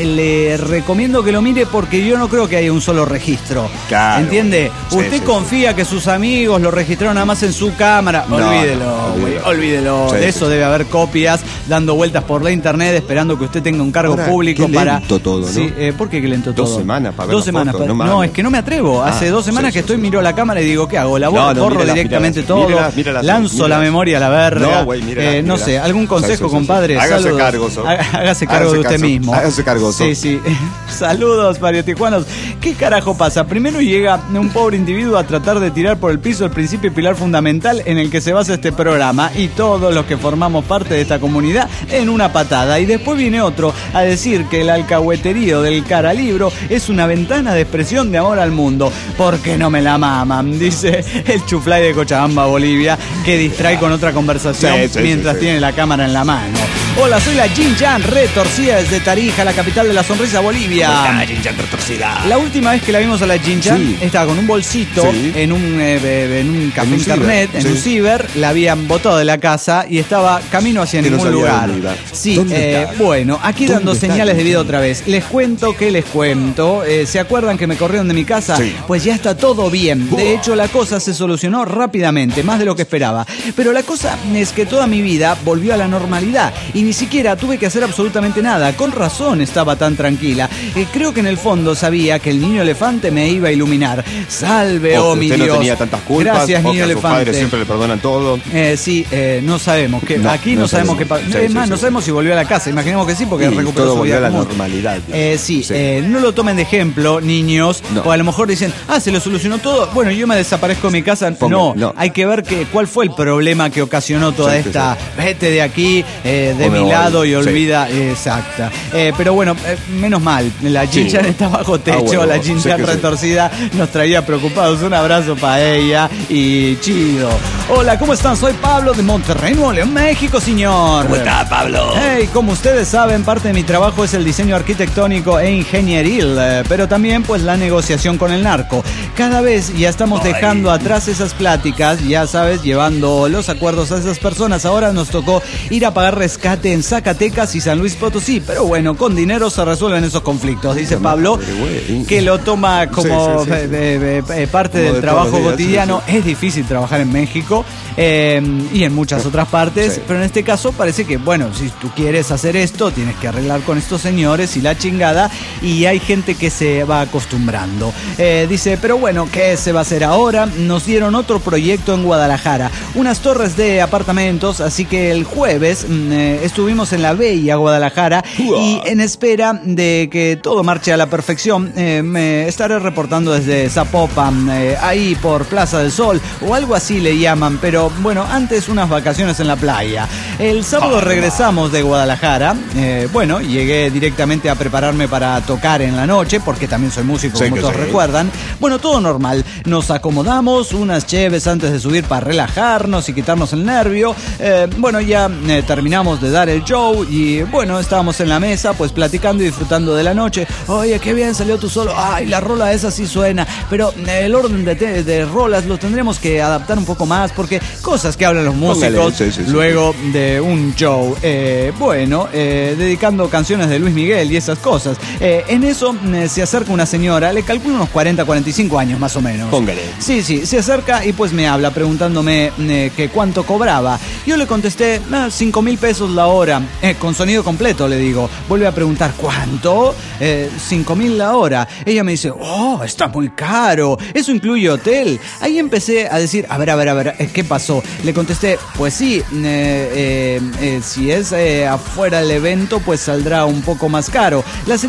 S2: le recomiendo que lo mire porque yo no creo que haya un solo registro.
S4: Claro.
S2: ¿Entiende?
S4: Sí,
S2: usted
S4: sí,
S2: confía que sus amigos lo registraron nada más en su cámara.
S4: No,
S2: olvídelo,
S4: no,
S2: güey,
S4: olvídelo.
S2: olvídelo.
S4: Sí,
S2: de
S4: sí,
S2: eso
S4: sí.
S2: debe haber copias dando vueltas por la internet esperando que usted tenga un cargo
S4: Ahora,
S2: público
S4: qué
S2: para...
S4: lento todo, ¿no?
S2: Sí, eh, ¿por qué que lento todo?
S4: Dos semanas para ver
S2: Dos
S4: las
S2: semanas.
S4: fotos,
S2: pa-
S4: no
S2: no,
S4: mames.
S2: es que no me atrevo. Hace
S4: Ah,
S2: dos semanas
S4: sí,
S2: que
S4: sí,
S2: estoy,
S4: sí.
S2: miro la cámara y digo, ¿qué hago? La borro,
S4: No, no,
S2: borro
S4: mírelas,
S2: directamente
S4: mírelas,
S2: todo.
S4: mírelas, mírelas,
S2: lanzo
S4: mírelas.
S2: la memoria a la verga.
S4: No, güey, mírelas,
S2: Eh, no
S4: mírelas.
S2: sé, algún consejo,
S4: Sí, sí, sí,
S2: compadre.
S4: sí. Hágase
S2: Saludos.
S4: cargo, so.
S2: Há- Hágase cargo
S4: Hágase
S2: de usted
S4: caso.
S2: mismo.
S4: Hágase cargo, so.
S2: Sí, sí. Saludos, parietijuanos. ¿Qué carajo pasa? Primero llega un pobre individuo a tratar de tirar por el piso el principio y pilar fundamental en el que se basa este programa y todos los que formamos parte de esta comunidad en una patada. Y después viene otro a decir que el alcahueterío del cara libro es una ventana de expresión de amor al mundo. ¿Por qué no me la maman? Dice el chuflay de Cochabamba, Bolivia, que distrae con otra conversación
S4: Sí, sí,
S2: mientras
S4: sí, sí.
S2: tiene la cámara en la mano. Hola, soy la Jin Jan, retorcida desde Tarija, la capital de la sonrisa, Bolivia.
S3: Ah, Jinjan retorcida.
S2: La última vez que la vimos a la Jin Jan
S4: Sí.
S2: estaba con un bolsito
S4: Sí.
S2: en un eh, be- en un café
S4: En un
S2: internet,
S4: ciber,
S2: en un
S4: sí.
S2: ciber, la habían botado de la casa y estaba camino hacia
S4: Que no
S2: ningún
S4: sabía
S2: lugar.
S4: dónde iba.
S2: Sí,
S4: ¿Dónde
S2: eh,
S4: está?
S2: bueno, aquí
S4: ¿Dónde
S2: dando
S4: está,
S2: señales de
S4: Jin
S2: vida
S4: Jan?
S2: otra vez. Les cuento que les cuento. Eh, ¿Se acuerdan que me corrieron de mi casa?
S4: Sí.
S2: Pues ya está todo bien. De hecho, la cosa se solucionó rápidamente, más de lo que esperaba. Pero la cosa es que toda mi vida volvió a la normalidad y ni siquiera tuve que hacer absolutamente nada. Con razón estaba tan tranquila. Eh, creo que en el fondo sabía que el niño elefante me iba a iluminar. Salve,
S4: O
S2: oh
S4: que
S2: mi
S4: usted
S2: Dios.
S4: no tenía tantas culpas,
S2: Gracias,
S4: o
S2: niño
S4: que a sus padres
S2: elefante.
S4: siempre le perdonan todo.
S2: Eh, sí, eh, no sabemos. Que,
S4: No,
S2: aquí no,
S4: no
S2: sabemos,
S4: sabemos.
S2: qué
S4: Sí,
S2: pasó. Es
S4: sí,
S2: más,
S4: sí,
S2: no
S4: sí.
S2: sabemos si volvió a la casa. Imaginemos que sí, porque
S4: Y
S2: recuperó
S4: todo
S2: su
S4: volvió
S2: vida
S4: a la
S2: común.
S4: normalidad.
S2: Eh, sí,
S4: Sí.
S2: eh, no lo tomen de ejemplo, niños.
S4: No.
S2: O a lo mejor dicen, ah, se lo solucionó todo. Bueno, yo me desaparezco de mi casa.
S4: Ponga,
S2: no,
S4: no.
S2: hay que ver que, cuál fue el problema que ocasionó toda
S4: Sí, sí,
S2: esta. Vete de aquí, eh, de
S4: O me
S2: mi
S4: voy.
S2: lado y
S4: Sí.
S2: olvida. Exacta. Eh, pero bueno, eh, menos mal. La
S4: Sí.
S2: Jinchan está bajo techo.
S4: Ah, bueno,
S2: la
S4: sí
S2: Jinchan
S4: que sí.
S2: retorcida nos traía preocupados. Un abrazo para ella y chido. Hola, ¿cómo están? Soy Pablo de Monterrey, Nuevo León, México, señor.
S3: ¿Cómo está, Pablo?
S2: Hey, como ustedes saben, parte de mi trabajo es el diseño arquitectónico e ingenieril, eh, pero también pues la negociación con el narco. Cada vez ya estamos
S3: Ay.
S2: dejando atrás esas pláticas, ya sabes, llevando los acuerdos a esas personas. Ahora nos tocó ir a pagar rescate en Zacatecas y San Luis Potosí, pero bueno, con dinero se resuelven esos conflictos, dice Pablo,
S4: madre, güey.
S2: que lo toma como
S4: Sí, sí, sí, sí.
S2: eh, eh, eh, parte
S4: Como
S2: del
S4: de
S2: trabajo
S4: todos los días,
S2: cotidiano.
S4: sí,
S2: Es difícil trabajar en México eh, y en muchas otras partes,
S4: Sí.
S2: pero en este caso parece que, bueno, si tú quieres hacer esto, tienes que arreglar con estos señores y la chingada, y hay gente que se va acostumbrando. Eh, dice, pero bueno, ¿qué se va a hacer ahora? Nos dieron otro proyecto en Guadalajara, unas torres de apartamentos, así que el jueves mm, eh, estuvimos en la bella Guadalajara y en espera de que todo marche a la perfección, eh, me estaré reportando desde Zapopan, eh, ahí por Plaza del Sol, o algo así le llaman, pero bueno, antes unas vacaciones en la playa. El sábado regresamos de Guadalajara, eh, bueno, llegué directamente a prepararme para tocar en la noche, porque también soy músico,
S4: Sí,
S2: como
S4: que
S2: todos
S4: sí.
S2: recuerdan. Bueno, todo normal, nos acomodamos, unas cheves antes de subir para relajarnos y quitarnos el nervio. Eh, bueno, ya eh, terminamos de dar el show y bueno, estábamos en la mesa pues platicando y disfrutando de la noche. Oye, qué bien salió tu solo. Ay, la rola esa sí suena, pero eh, el orden de, te- de rolas lo tendremos que adaptar un poco más porque cosas que hablan los músicos
S4: Póngale, sí, sí, sí,
S2: luego de un show. Eh, bueno, eh, dedicando canciones de Luis Miguel y esas cosas. Eh, en eso eh, se acerca una señora, le calculo unos cuarenta, cuarenta y cinco años más o menos.
S4: Póngale.
S2: Sí, sí, se acerca y pues me habla preguntándome eh, que cuánto cobraba. Yo le contesté, ah, cinco mil pesos la hora, eh, con sonido completo, le digo. Vuelve a preguntar, ¿cuánto? Eh, cinco mil la hora. Ella me dice, oh, está muy caro, eso incluye hotel. Ahí empecé a decir, a ver, a ver, a ver, eh, ¿qué pasó? Le contesté, pues sí, eh, eh, eh, si es eh, afuera del evento, pues saldrá un poco más caro. La señora riéndose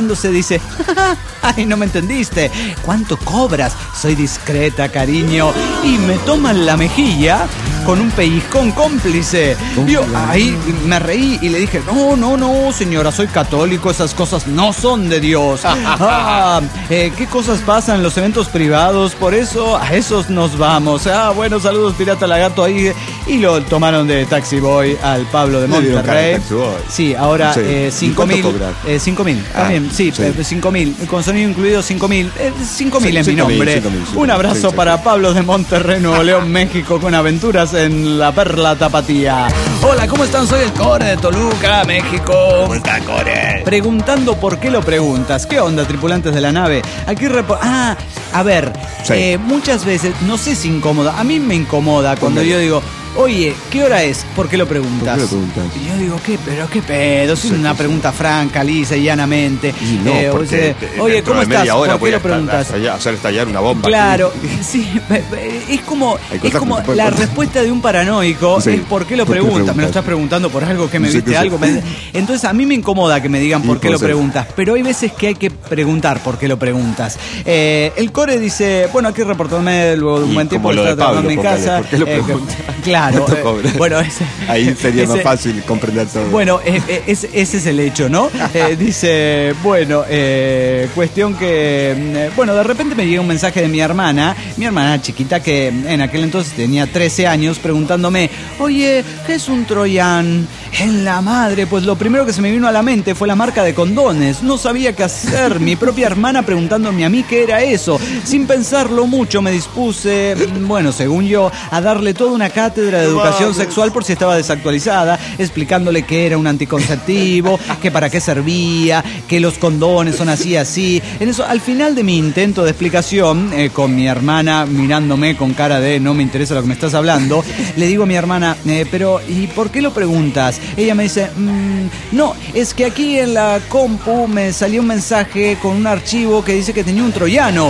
S2: riéndose dice, ay, no me entendiste. ¿Cuánto cobras? Soy discreta, cariño. Y me toman la mejilla con un pellizcón cómplice. Yo ahí me reí y le dije, no, no, no, señora, soy católico, esas cosas no son de Dios. Ah, eh, ¿qué cosas pasan en los eventos privados? Por eso a esos nos vamos. Ah, bueno, saludos, Pirata Lagarto ahí. Y lo tomaron de Taxi Boy al Pablo de Monterrey. Sí, ahora
S4: Sí.
S2: eh, cinco mil. Eh, cinco mil,
S4: Ah,
S2: también, sí,
S4: sí.
S2: eh, cinco mil. Con sonido incluido cinco mil. Eh, cinco mil
S4: Sí,
S2: es mi
S4: cinco mil,
S2: nombre.
S4: cinco mil, cinco
S2: Un
S4: mil,
S2: abrazo
S4: sí,
S2: para
S4: sí.
S2: Pablo de Monterrey, Nuevo León, México, con aventuras en la Perla Tapatía. Hola, ¿cómo están? Soy el Core de Toluca, México.
S3: ¿Cómo está, Core?
S2: Preguntando por qué lo preguntas. ¿Qué onda, tripulantes de la nave? Aquí repo- Ah, a ver,
S4: Sí.
S2: eh, muchas veces, no sé si incomoda, a mí me incomoda cuando
S4: Póngale.
S2: yo digo, oye, ¿qué hora es? ¿Por qué lo preguntas?
S4: ¿Por qué lo preguntas?
S2: Y yo digo, ¿qué? ¿Pero qué pedo? Es
S4: Sí,
S2: una
S4: sí,
S2: pregunta franca, lisa y llanamente.
S4: Y no,
S2: Eh, o
S4: porque
S2: sea,
S4: de-
S2: oye,
S4: dentro
S2: ¿cómo
S4: de media
S2: estás?
S4: hora
S2: ¿Por
S4: voy
S2: qué
S4: a
S2: lo preguntas?
S4: estallar- hacer estallar una bomba.
S2: Claro, sí, be- be- es como,
S4: Hay
S2: es
S4: cosas
S2: como
S4: que se pueden
S2: la
S4: contar.
S2: respuesta de un paranoico
S4: Sí.
S2: es ¿por qué lo
S4: ¿Por qué
S2: preguntas?
S4: preguntas?
S2: Me lo estás preguntando por algo que me
S4: Sí,
S2: viste
S4: que sí.
S2: algo. me- Entonces a mí me incomoda que me digan
S4: Y
S2: por qué
S4: puede
S2: lo
S4: ser.
S2: preguntas, pero hay veces que hay que preguntar por qué lo preguntas. Eh, el Core dice, bueno, aquí reportándome luego de un
S4: Y
S2: buen tiempo
S4: como lo
S2: de
S4: de
S2: estar trabajando en mi
S4: Pablo,
S2: casa.
S4: póngale, ¿por qué lo
S2: eh,
S4: preguntas?
S2: claro,
S4: ¿Cuánto
S2: eh,
S4: cobra?
S2: bueno, ese-
S4: Ahí sería más
S2: ese-
S4: fácil comprender todo.
S2: bueno, eh, eh, ese, ese es el hecho, ¿no? Eh, dice, bueno, eh, cuestión que, eh, bueno, de repente me llega un mensaje de mi hermana, mi hermana chiquita que en aquel entonces tenía trece años, preguntándome, oye, ¿qué es un troyán? En la madre, pues lo primero que se me vino a la mente fue la marca de condones. No sabía qué hacer. Mi propia hermana preguntándome a mí qué era eso. Sin pensarlo mucho me dispuse, bueno, según yo, a darle toda una cátedra de educación sexual por si estaba desactualizada, explicándole que era un anticonceptivo, que para qué servía, que los condones son así, así. En eso, al final de mi intento de explicación, eh, con mi hermana mirándome con cara de no me interesa lo que me estás hablando, le digo a mi hermana, eh, pero ¿y por qué lo preguntas? Ella me dice, mmm, no, es que aquí en la compu me salió un mensaje con un archivo que dice que tenía un troyano.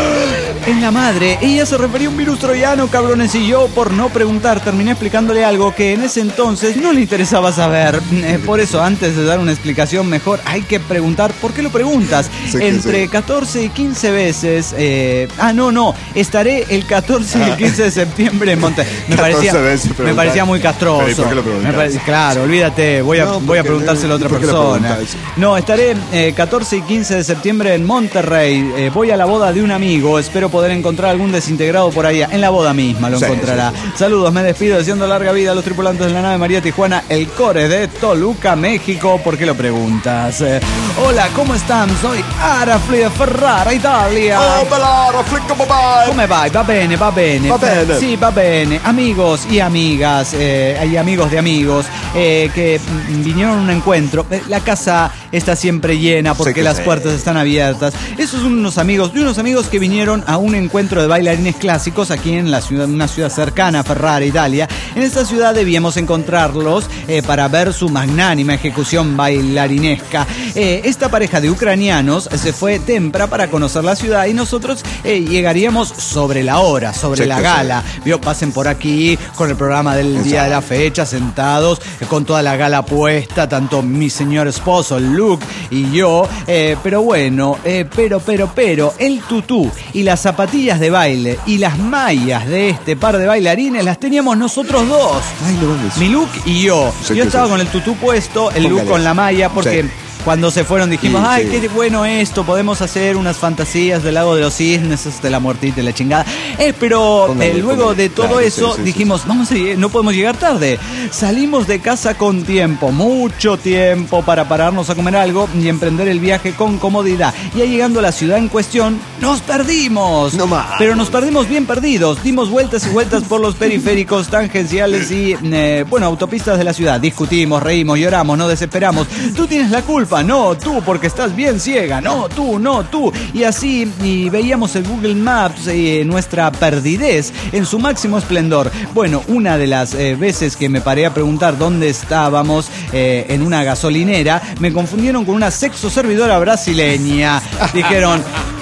S2: En la madre, ella se refería a un virus troyano, cabrones, y yo, por no preguntar, terminé explicándole algo que en ese entonces no le interesaba saber. Eh, por eso, antes de dar una explicación mejor, hay que preguntar por qué lo preguntas.
S4: Sí, que
S2: Entre
S4: sí.
S2: catorce y quince veces, eh, ah, no, no, estaré el catorce y el quince de septiembre en Monte. Me parecía,
S4: catorce veces
S2: me
S4: preguntar.
S2: parecía muy castroso.
S4: Pero, ¿y por qué lo preguntas?
S2: Me parece- claro, olvídate, voy a,
S4: No,
S2: voy a
S4: porque-
S2: preguntárselo a otra
S4: ¿por qué lo
S2: persona.
S4: preguntas?
S2: No, estaré eh, catorce y quince de septiembre en Monterrey. Eh, voy a la boda de un amigo. Espero poder encontrar algún desintegrado por ahí. En la boda misma lo
S4: Sí,
S2: encontrará.
S4: sí,
S2: Saludos, me despido deseando larga vida a los tripulantes de la nave María Tijuana, el Core de Toluca, México. ¿Por qué lo preguntas? Eh, hola, ¿cómo están? Soy Arafli de Ferrara, Italia.
S4: Oh, bella, flicca, papà.
S2: Come vai? Va bene, va bene.
S4: Va bene.
S2: Sí, va bene. Amigos y amigas, eh, y amigos de amigos eh, que mm, vinieron a un encuentro. Eh, La casa está siempre llena porque
S4: Sí que
S2: las
S4: sí.
S2: puertas están abiertas. Esos son unos amigos, de unos amigos que vinieron a un encuentro de bailarines clásicos aquí en la ciudad, una ciudad cercana a Ferrara, Italia. En esta ciudad debíamos encontrarlos eh, para ver su magnánima ejecución bailarinesca. Eh, esta pareja de ucranianos se fue temprano para conocer la ciudad y nosotros eh, llegaríamos sobre la hora, sobre
S4: Sí,
S2: la
S4: que
S2: gala. Vio, pasen por aquí con el programa del día de la fecha, sentados, eh, con toda la gala puesta, tanto mi señor esposo, Luke, y yo. Eh, pero bueno, eh, pero, pero, pero, el tutú y las zapatillas de baile y las mallas de este par de bailarines las teníamos nosotros dos.
S4: Ay, no mames.
S2: Mi Luke y yo.
S4: Sí,
S2: Yo
S4: que
S2: estaba
S4: sí.
S2: con el tutú puesto, el Luke
S4: Póngale.
S2: con la malla, porque...
S4: Sí.
S2: Cuando se fueron dijimos,
S4: Sí,
S2: ay,
S4: sí.
S2: qué bueno esto, podemos hacer unas fantasías del lago de los cisnes, eso de la muertita y la chingada. Eh, pero
S4: Póngale,
S2: eh, luego
S4: póngale.
S2: de todo
S4: Claro,
S2: eso
S4: sí, sí,
S2: dijimos, vamos a ir- no podemos llegar tarde. Salimos de casa con tiempo, mucho tiempo para pararnos a comer algo y emprender el viaje con comodidad. Y ya llegando a la ciudad en cuestión, nos perdimos.
S4: No más.
S2: Pero nos perdimos bien perdidos. Dimos vueltas y vueltas por los periféricos, tangenciales y, eh, bueno, autopistas de la ciudad. Discutimos, reímos, lloramos, nos desesperamos. Tú tienes la culpa, no, tú, porque estás bien ciega. No, tú, no, tú. Y así, y veíamos el Google Maps, eh, nuestra perdidez en su máximo esplendor. Bueno, una de las eh, veces que me paré a preguntar dónde estábamos eh, en una gasolinera, me confundieron con una sexo servidora brasileña. Dijeron,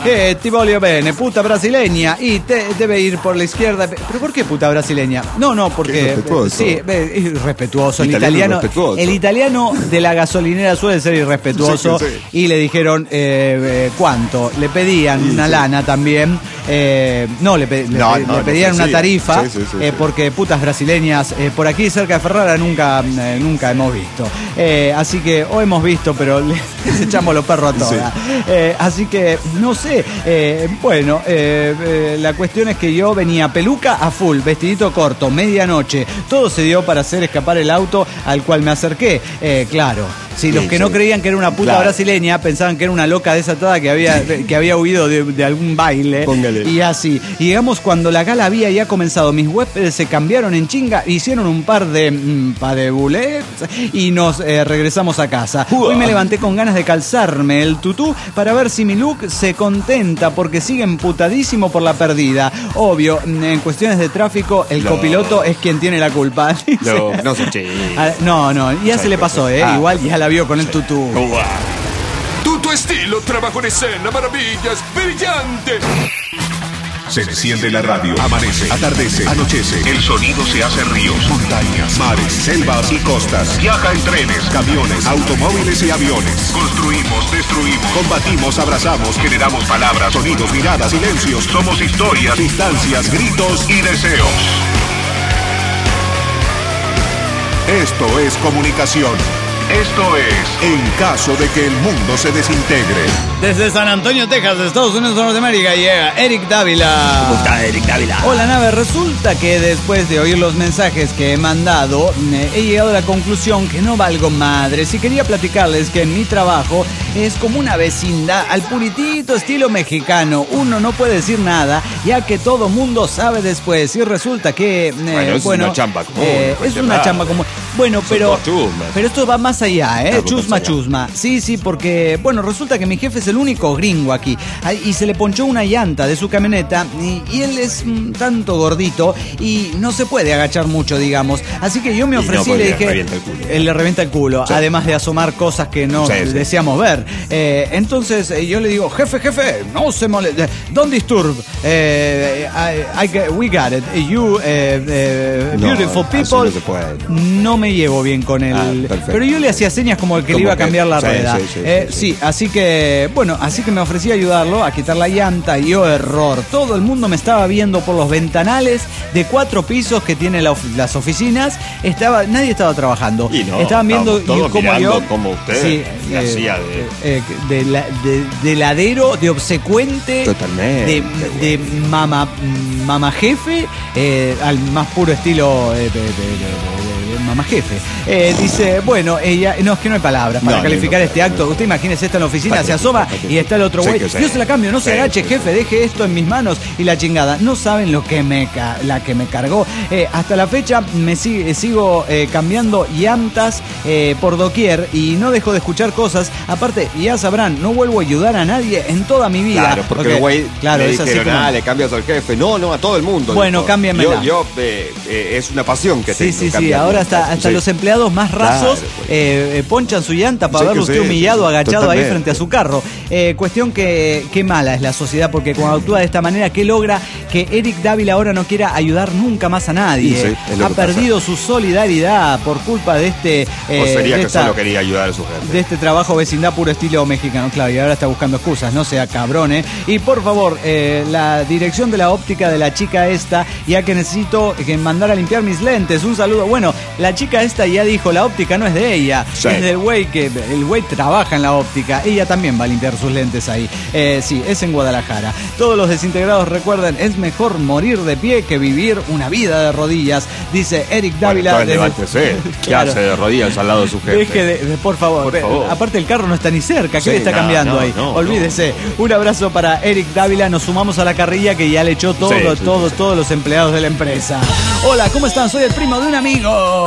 S2: Eh, ti voglio bene, puta brasileña, y te debe ir por la izquierda. ¿Pero por qué puta brasileña? No, no, porque...
S4: Irrespetuoso.
S2: Sí, eh, irrespetuoso. El
S4: Italiano
S2: italiano,
S4: irrespetuoso.
S2: el italiano de la gasolinera suele ser irrespetuoso.
S4: Sí, sí.
S2: Y le dijeron, eh, eh, ¿cuánto? Le pedían
S4: Sí,
S2: una
S4: sí.
S2: lana también. Eh, no, le, pe- le
S4: No,
S2: pe-
S4: no,
S2: le pedían
S4: no
S2: una
S4: ofrecía.
S2: tarifa,
S4: Sí, sí, sí,
S2: eh,
S4: sí.
S2: porque putas brasileñas eh, por aquí cerca de Ferrara nunca, eh, nunca hemos visto. Eh, así que, o hemos visto, pero le- les echamos los perros a todas. Eh, así que, no sé, eh, bueno, eh, eh, la cuestión es que yo venía peluca a full, vestidito corto, medianoche, todo se dio para hacer escapar el auto al cual me acerqué. Eh, claro, si los
S4: Sí,
S2: que
S4: sí.
S2: no creían que era una puta
S4: Claro.
S2: brasileña pensaban que era una loca desatada que había, que había huido de, de algún baile.
S4: Póngale.
S2: Y así. Y digamos, cuando la gala había ya comenzado, mis huéspedes se cambiaron en chinga, hicieron un par de mm, pa de boulets y nos eh, regresamos a casa.
S4: Uah.
S2: Hoy me levanté con ganas de calzarme el tutú para ver si mi look se contenta porque sigue emputadísimo por la perdida. Obvio, en cuestiones de tráfico, el
S4: No.
S2: copiloto es quien tiene la culpa. Dice.
S4: No, no se che.
S2: Ah, No, no, ya se le pasó, ¿eh?
S4: Ah.
S2: Igual ya la vio con el tutú.
S6: Tutto estilo, trabajo en escena, maravillas, brillante.
S1: Se enciende la radio, amanece, atardece, anochece. El sonido se hace ríos, montañas, mares, selvas y costas. Viaja en trenes, camiones, automóviles y aviones. Construimos, destruimos, combatimos, abrazamos, generamos palabras, sonidos, miradas, silencios. Somos historias, distancias, gritos y deseos. Esto es comunicación. Esto es En caso de que el mundo se desintegre.
S2: Desde San Antonio, Texas, de Estados Unidos de Norteamérica, llega Eric Dávila.
S3: ¿Cómo está Eric Dávila?
S2: Hola, nave. Resulta que después de oír los mensajes que he mandado, eh, he llegado a la conclusión que no valgo madres y quería platicarles que en mi trabajo es como una vecindad al puritito estilo mexicano. Uno no puede decir nada, ya que todo mundo sabe después. Y resulta que, eh,
S4: Bueno, es
S2: bueno,
S4: una chamba común,
S2: eh,
S4: pues,
S2: es una
S4: claro.
S2: chamba común. Bueno,
S4: Son
S2: pero,
S4: costumbres.
S2: pero esto va más allá, ¿eh?
S4: Claro,
S2: Chusma,
S4: más allá.
S2: chusma. Sí, sí, porque, bueno, resulta que mi jefe es el único gringo aquí. Ay, y se le ponchó una llanta de su camioneta y, y él es un tanto gordito y no se puede agachar mucho, digamos. Así que yo me
S4: Y no,
S2: ofrecí y le
S4: porque
S2: dije...
S4: le revienta el culo.
S2: Él le revienta el culo,
S4: Sí.
S2: además de asomar cosas que no
S4: Sí, sí.
S2: deseamos ver. Eh, entonces eh, yo le digo, jefe, jefe, no se moleste. Don't disturb. Eh, I- I get- we got it. You, eh, eh,
S4: No,
S2: beautiful
S4: así
S2: people.
S4: no se puede.
S2: No me llevo bien con él.
S4: Ah, perfecto.
S2: Pero yo le hacía señas como el que le
S4: Como
S2: iba a
S4: que-
S2: cambiar la
S4: sí,
S2: rueda.
S4: sí, sí,
S2: Eh,
S4: sí,
S2: sí, así que, bueno, así que me ofrecí a ayudarlo a quitar la llanta y yo error. Todo el mundo me estaba viendo por los ventanales de cuatro pisos que tienen la of- las oficinas. Estaba, nadie estaba trabajando.
S4: Y no,
S2: Estaban viendo
S4: estábamos todos
S2: cómo
S4: mirando
S2: yo.
S4: cómo usted
S2: sí,
S4: le hacía de-
S2: eh, de, la- de- de ladero, de obsecuente,
S4: Totalmente,
S2: de, de
S4: güey.
S2: mama, mama jefe, eh, al más puro estilo eh, de, de- de- de- de mamá jefe. Eh, dice, bueno, ella, no, es que no hay palabras para
S4: No,
S2: calificar
S4: no,
S2: este
S4: no,
S2: acto.
S4: no.
S2: Usted imagínese esto en la oficina,
S4: Patético,
S2: se asoma
S4: patético.
S2: y está el otro
S4: Sí,
S2: güey.
S4: que sí.
S2: Yo se la cambio, no se
S4: Sí,
S2: agache,
S4: sí,
S2: jefe,
S4: sí.
S2: deje esto en mis manos y la chingada. No saben lo que me ca- la que me cargó. Eh, hasta la fecha me sigue, sigo eh, cambiando llantas eh, por doquier y no dejo de escuchar cosas. Aparte, ya sabrán, no vuelvo a ayudar a nadie en toda mi vida.
S4: Claro, porque el güey
S2: claro,
S4: le
S2: es así
S4: dijeron,
S2: como-
S4: ah, le cambias al jefe. No, no, a todo el mundo.
S2: Bueno,
S4: dijo.
S2: cámbiamela.
S4: Yo, yo eh, eh, es una pasión que
S2: Sí,
S4: tengo.
S2: sí, sí.
S4: cambiar
S2: Ahora
S4: llantas.
S2: hasta, hasta
S4: Sí.
S2: los empleados más rasos
S4: Claro, pues.
S2: eh, eh, ponchan su llanta para
S4: Sí,
S2: verlo
S4: que
S2: usted
S4: sí,
S2: humillado,
S4: sí, sí.
S2: agachado ahí
S4: Totalmente.
S2: frente a su carro. Eh, cuestión que, que mala es la sociedad, porque cuando actúa de esta manera, ¿qué logra? Que Eric Dávila ahora no quiera ayudar nunca más a nadie.
S4: Y sí, es lo
S2: ha
S4: que pasa.
S2: perdido su solidaridad por culpa de este... eh,
S4: O sería
S2: de
S4: que
S2: esta-
S4: solo quería ayudar a su jefe.
S2: de este trabajo vecindad puro estilo mexicano, claro, y ahora está buscando excusas, no sea cabrón, ¿eh? Y por favor, eh, la dirección de la óptica de la chica esta, ya que necesito que mandar a limpiar mis lentes, un saludo. Bueno, la chica esta ya dijo, la óptica no es de ella,
S4: Sí.
S2: es del güey que, el güey trabaja en la óptica, ella también va a limpiar sus lentes ahí. Eh, sí, es en Guadalajara. Todos los desintegrados recuerden, es mejor morir de pie que vivir una vida de rodillas, dice Eric
S4: Bueno,
S2: Dávila.
S4: entonces
S2: desde-
S4: levántese. ¿Qué
S2: Claro.
S4: hace de rodillas al lado de su jefe?
S2: Deje de, de- por favor.
S4: Por
S2: Ve-
S4: favor.
S2: Aparte el carro no está ni cerca, ¿qué
S4: Sí,
S2: le está
S4: no,
S2: cambiando
S4: no,
S2: ahí?
S4: no,
S2: Olvídese. Un abrazo para Eric Dávila, nos sumamos a la carrilla que ya le echó todo,
S4: Sí, sí,
S2: todo,
S4: sí.
S2: todos los empleados de la empresa. Hola, ¿cómo están? Soy el primo de un amigo.
S3: ¿Cómo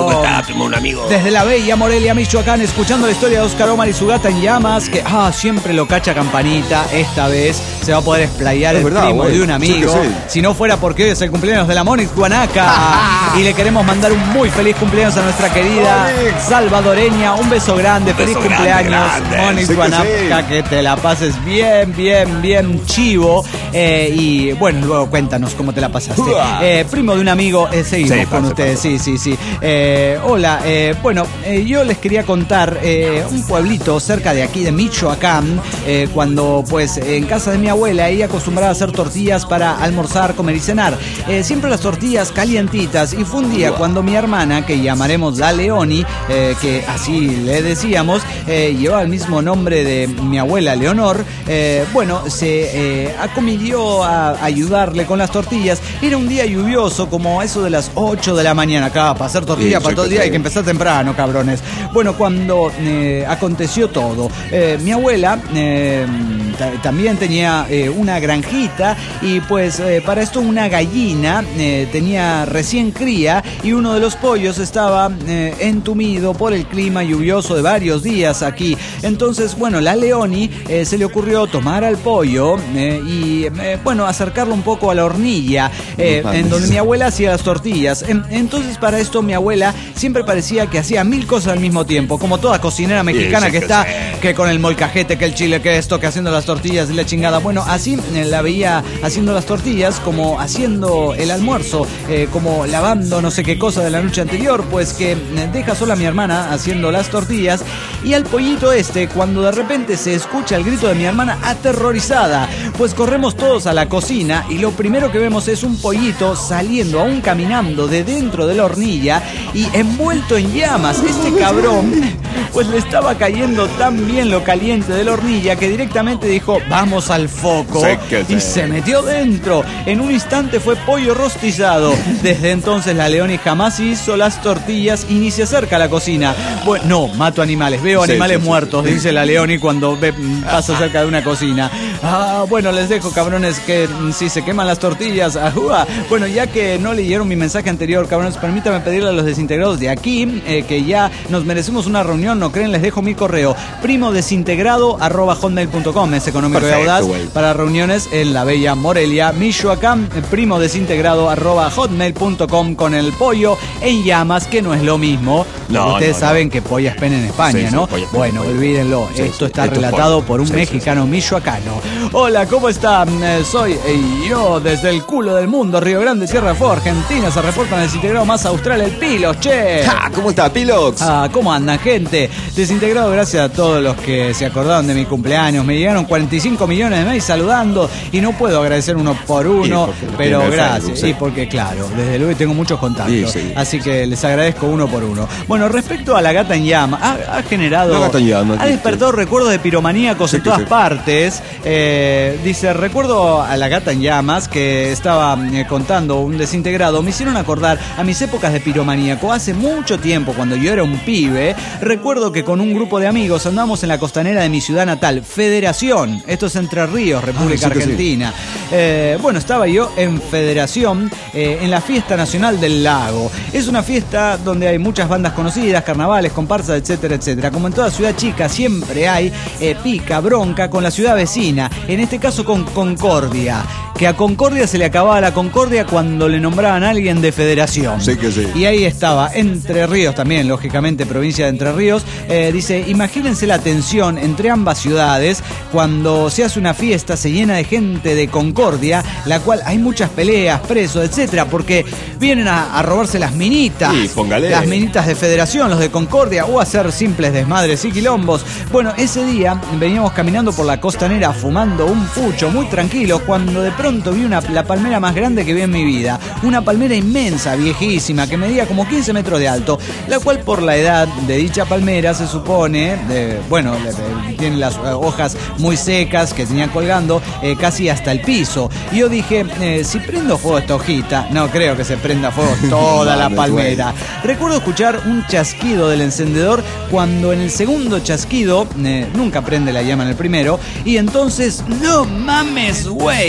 S3: ¿Cómo está, primo, un amigo?
S2: Desde la bella Morelia, Michoacán, escuchando la historia de Oscar Omar y su gata en llamas, que ah, siempre lo cacha Campanita. Esta vez se va a poder explayar
S4: es
S2: el
S4: verdad,
S2: primo
S4: güey.
S2: de un amigo.
S4: Sí, sí.
S2: Si no fuera porque hoy es el cumpleaños de la Monix Guanaca. Y le queremos mandar un muy feliz cumpleaños a nuestra querida
S4: Monix.
S2: salvadoreña. Un beso grande,
S3: Un
S2: feliz
S3: beso
S2: cumpleaños,
S3: grande, grande.
S2: Monix
S4: Sí que
S2: Guanaca.
S4: sí.
S2: Que te la pases bien, bien, bien chivo. Eh, y bueno, luego cuéntanos cómo te la pasaste.
S4: Uah.
S2: Eh, primo de un amigo, eh, seguimos
S4: Sí,
S2: con
S4: pase,
S2: ustedes. Sí, sí, sí. Eh, hola, eh, bueno, eh, yo les quería contar eh, un pueblito cerca de aquí de Michoacán, eh, cuando pues en casa de mi abuela ella acostumbraba a hacer tortillas para almorzar, comer y cenar. Eh, siempre las tortillas calientitas, y fue un día cuando mi hermana, que llamaremos la Leoni, eh, que así le decíamos, eh, llevaba el mismo nombre de mi abuela Leonor, eh, bueno, se eh, acomidió a ayudarle con las tortillas. Era un día lluvioso, como eso de las ocho de la mañana. Acá, para hacer tortillas
S4: Sí,
S2: para todo el día
S4: sí.
S2: hay que empezar temprano, cabrones. Bueno, cuando eh, aconteció todo, eh, mi abuela eh, ta- también tenía eh, una granjita, y pues eh, para esto una gallina eh, tenía recién cría, y uno de los pollos estaba eh, entumido por el clima lluvioso de varios días aquí. Entonces, bueno, la Leoni eh, se le ocurrió tomar al pollo eh, y, eh, bueno, acercarlo un poco a la hornilla, eh,
S4: No
S2: en
S4: mames.
S2: donde mi abuela hacía las tortillas. En- entonces, para esto, mi abuela siempre parecía que hacía mil cosas al mismo tiempo, como toda cocinera mexicana
S3: sí
S2: que
S3: que
S2: está,
S3: sí.
S2: que con el molcajete, que el chile, que esto, que haciendo las tortillas y la chingada. Bueno, así eh, la veía haciendo las tortillas, como haciendo el almuerzo, eh, como lavando no sé qué cosa de la noche anterior, pues que eh, deja sola a mi hermana haciendo las tortillas, y al pollito este, cuando de repente se escucha el grito de mi hermana aterrorizada, pues corremos todos a la cocina, y lo primero que vemos es un pollito saliendo aún caminando de dentro de la hornilla y envuelto en llamas. Este cabrón pues le estaba cayendo tan bien lo caliente de la hornilla que directamente dijo, vamos al foco,
S4: Sí que sí.
S2: y se metió dentro. En un instante fue pollo rostizado. Desde entonces la Leoni jamás hizo las tortillas y ni se acerca a la cocina. Bueno, no, mato animales, veo
S4: Sí,
S2: animales
S4: sí, sí,
S2: muertos,
S4: sí.
S2: dice la Leoni cuando ve, pasa cerca de una cocina. Ah, bueno, les dejo, cabrones, que mm, si se queman las tortillas, ajúa. Bueno, ya que no leyeron mi mensaje anterior, cabrones, permítame pedirle a los desintegrados de aquí eh, que ya nos merecemos una reunión, ¿no creen? Les dejo mi correo, primodesintegrado arroba hotmail punto com, es económico
S4: Perfecto,
S2: y audaz
S4: güey.
S2: para reuniones en la bella Morelia, Michoacán, primodesintegrado arroba hotmail punto com, con el pollo en llamas, que no es lo mismo.
S4: No,
S2: Ustedes
S4: no,
S2: saben
S4: no.
S2: que pollas pena en España,
S4: Sí, sí,
S2: ¿no?
S4: pollo es pena,
S2: Bueno,
S4: pollo.
S2: olvídenlo,
S4: Sí,
S2: esto
S4: sí,
S2: está
S4: esto es
S2: relatado
S4: pollo.
S2: por un
S4: Sí, sí,
S2: mexicano michoacano. Hola, ¿cómo están? Eh, soy eh, yo, desde el culo del mundo, Río Grande, Tierra Fuego, Argentina. Se reportan el desintegrado más austral, el Pilos, che.
S4: Ja, ¿cómo está, Pilox?
S2: Ah, ¿cómo andan, gente? Desintegrado, gracias a todos los que se acordaron de mi cumpleaños. Me llegaron cuarenta y cinco millones de mails saludando, y no puedo agradecer uno por uno,
S4: porque lo
S2: pero
S4: tiene en
S2: gracias.
S4: Facebook, sí.
S2: Sí, porque claro, desde luego tengo muchos contactos,
S4: Sí, sí.
S2: así que les agradezco uno por uno. Bueno, respecto a la gata en llama, ha, ha generado,
S4: La gata en llama,
S2: ha
S4: sí,
S2: despertado recuerdos de piromaníacos
S4: Sí,
S2: en
S4: que
S2: todas
S4: sí.
S2: partes. Eh, dice, recuerdo a la gata en llamas que estaba eh, contando un desintegrado. Me hicieron acordar a mis épocas de piromaníaco. Hace mucho tiempo, cuando yo era un pibe, recuerdo que con un grupo de amigos andamos en la costanera de mi ciudad natal, Federación. Esto es Entre Ríos, República
S4: Ah, sí que sí.
S2: Argentina. Eh, bueno, estaba yo en Federación, eh, en la Fiesta Nacional del Lago. Es una fiesta donde hay muchas bandas conocidas, carnavales, comparsas, etcétera, etcétera. Como en toda ciudad chica, siempre hay eh, pica, bronca con la ciudad vecina, en este caso con Concordia. Que a Concordia se le acababa la concordia cuando le nombraban a alguien de Federación.
S4: Sí que sí.
S2: Y ahí estaba, Entre Ríos también, lógicamente, provincia de Entre Ríos. Eh, dice, imagínense la tensión entre ambas ciudades cuando se hace una fiesta, se llena de gente de Concordia, la cual hay muchas peleas, presos, etcétera, porque vienen a, a robarse las minitas.
S4: Sí, póngale.
S2: Las minitas de Federación, los de Concordia, o a hacer simples desmadres y quilombos. Bueno, ese día veníamos caminando por la costanera fumando un pucho muy tranquilo, cuando de pronto vi una, la palmera más grande que vi en mi vida. Una palmera inmensa, viejísima, que medía como quince metros de alto, la cual por la edad de dicha palmera se supone, eh, bueno, eh, tiene las eh, hojas muy secas que tenía colgando eh, casi hasta el piso. Y yo dije, eh, si prendo fuego esta hojita, no creo que se prenda fuego toda la
S4: Mames,
S2: palmera. Recuerdo escuchar un chasquido del encendedor cuando en el segundo chasquido, eh, nunca prende la llama en el primero, y entonces, no mames, güey, se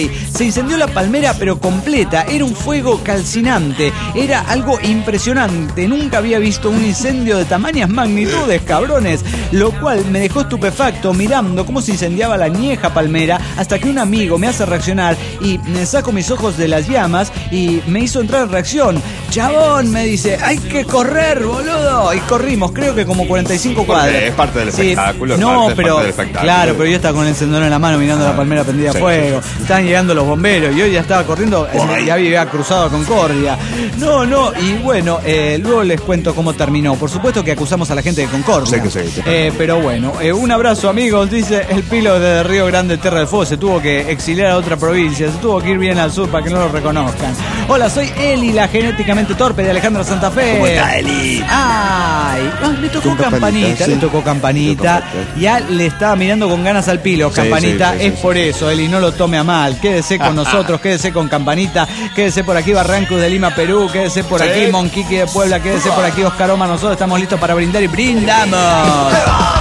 S2: incendió la palmera, pero completa. Era un fuego calcinante. Era algo impresionante. Nunca había visto un incendio de tamañas magnitudes, cabrones. Lo cual me dejó estupefacto mirando cómo se incendiaba la añeja palmera, hasta que un amigo me hace reaccionar y me saco mis ojos de las llamas y me hizo entrar en reacción. Chabón, me dice, hay que correr, boludo. Y corrimos, creo que como cuarenta y cinco cuadras.
S4: Es parte del
S2: sí,
S4: espectáculo.
S2: no,
S4: parte,
S2: pero
S4: parte del espectáculo.
S2: claro, pero yo estaba con el encendedor en la mano mirando ah, la palmera prendida sí, a fuego. Sí, sí. Estaban llegando los bomberos y yo ya estaba corriendo, Uy. ya había cruzado a Concordia. No, no, y bueno, eh, luego les cuento cómo terminó. Por supuesto que acusamos a la gente de Concordia.
S4: Sí, que sí, sí.
S2: Eh, pero bueno, eh, un abrazo, amigos. Dice el Pilo de Río Grande, Tierra del Fuego. Se tuvo que exiliar a otra provincia, se tuvo que ir bien al sur para que no lo reconozcan. Hola, soy Eli, la genéticamente torpe de Alejandro Santa Fe.
S3: ¿Cómo está, Eli?
S2: Ay, oh, le tocó campanita, sí. le tocó campanita. Ya le estaba mirando con ganas al Pilo, campanita. Sí, sí, sí, es sí, por sí. eso, Eli, no lo tome a mal. Quédese con nosotros, quédese con campanita, quédese por aquí Barrancos de Lima, Perú, quédese por sí. aquí Monquiqui de Puebla, quédese por aquí Oscar Oma. Nosotros estamos listos para brindar y brindamos.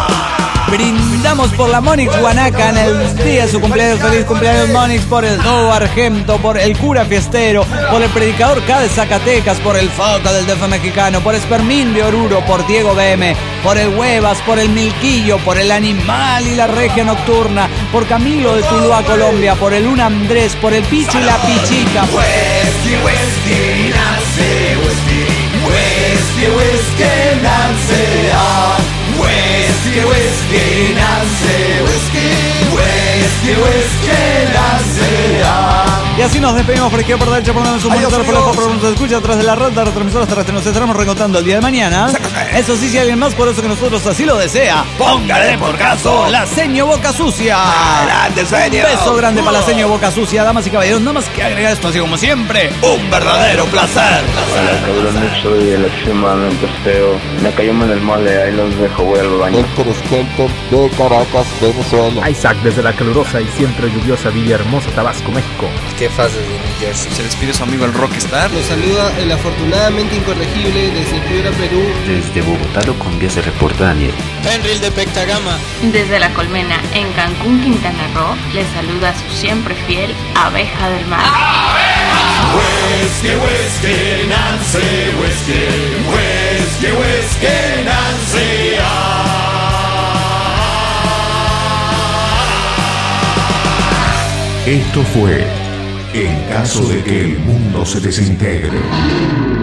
S2: Brindamos por la Monix Guanaca en el día de su cumpleaños. Feliz cumpleaños, Monix, por el Nuevo Argento, por el Cura Fiestero, por el Predicador K de Zacatecas, por el Foca del D F mexicano, por Espermín de Oruro, por Diego B M, por el Huevas, por el Milquillo, por el Animal y la Regia Nocturna, por Camilo de Tuluá, Colombia, por el Un Andrés, por el Picho y la Pichica.
S7: Whisky, whisky, Nancy, whisky, whisky, whisky, Nancy, ah. Whisky, whisky, Nancy, whisky, whisky, whisky, Nancy, ah.
S2: Y así nos despedimos por aquí por derecha, por un monitor, por lejos, por nos escucha a través de la red de retransmisores terrestres. Nos estaremos reencontrando el día de mañana. Eso sí, si alguien más, por eso que nosotros así lo desea,
S3: póngale por caso
S2: la Seño Boca Sucia.
S3: Adelante, señor.
S2: Un beso grande para la Seño Boca Sucia, damas y caballeros. Nada más que agregar esto, así como siempre,
S3: un verdadero placer.
S8: Hola, cabrones, soy el extremadamente feo. Me cayó en el mole, ahí los dejo, voy al baño.
S9: Héctor Skelton de Caracas, Venezuela.
S10: Isaac desde la calurosa y siempre lluviosa Villahermosa, Tabasco, México.
S11: ¿Qué fases de New Jersey?
S12: Se despide su amigo el Rockstar.
S13: Nos saluda el afortunadamente incorregible desde Piura, Perú.
S14: Desde Bogotá, Colombia, se reporta Daniel.
S15: Henry de Pectagama.
S16: Desde La Colmena, en Cancún, Quintana Roo, les saluda su siempre fiel Abeja del Mar.
S7: Whisky, whisky, Nancy, whisky, whisky, whisky, Nancy, ah.
S1: Esto fue En caso de que el mundo se desintegre.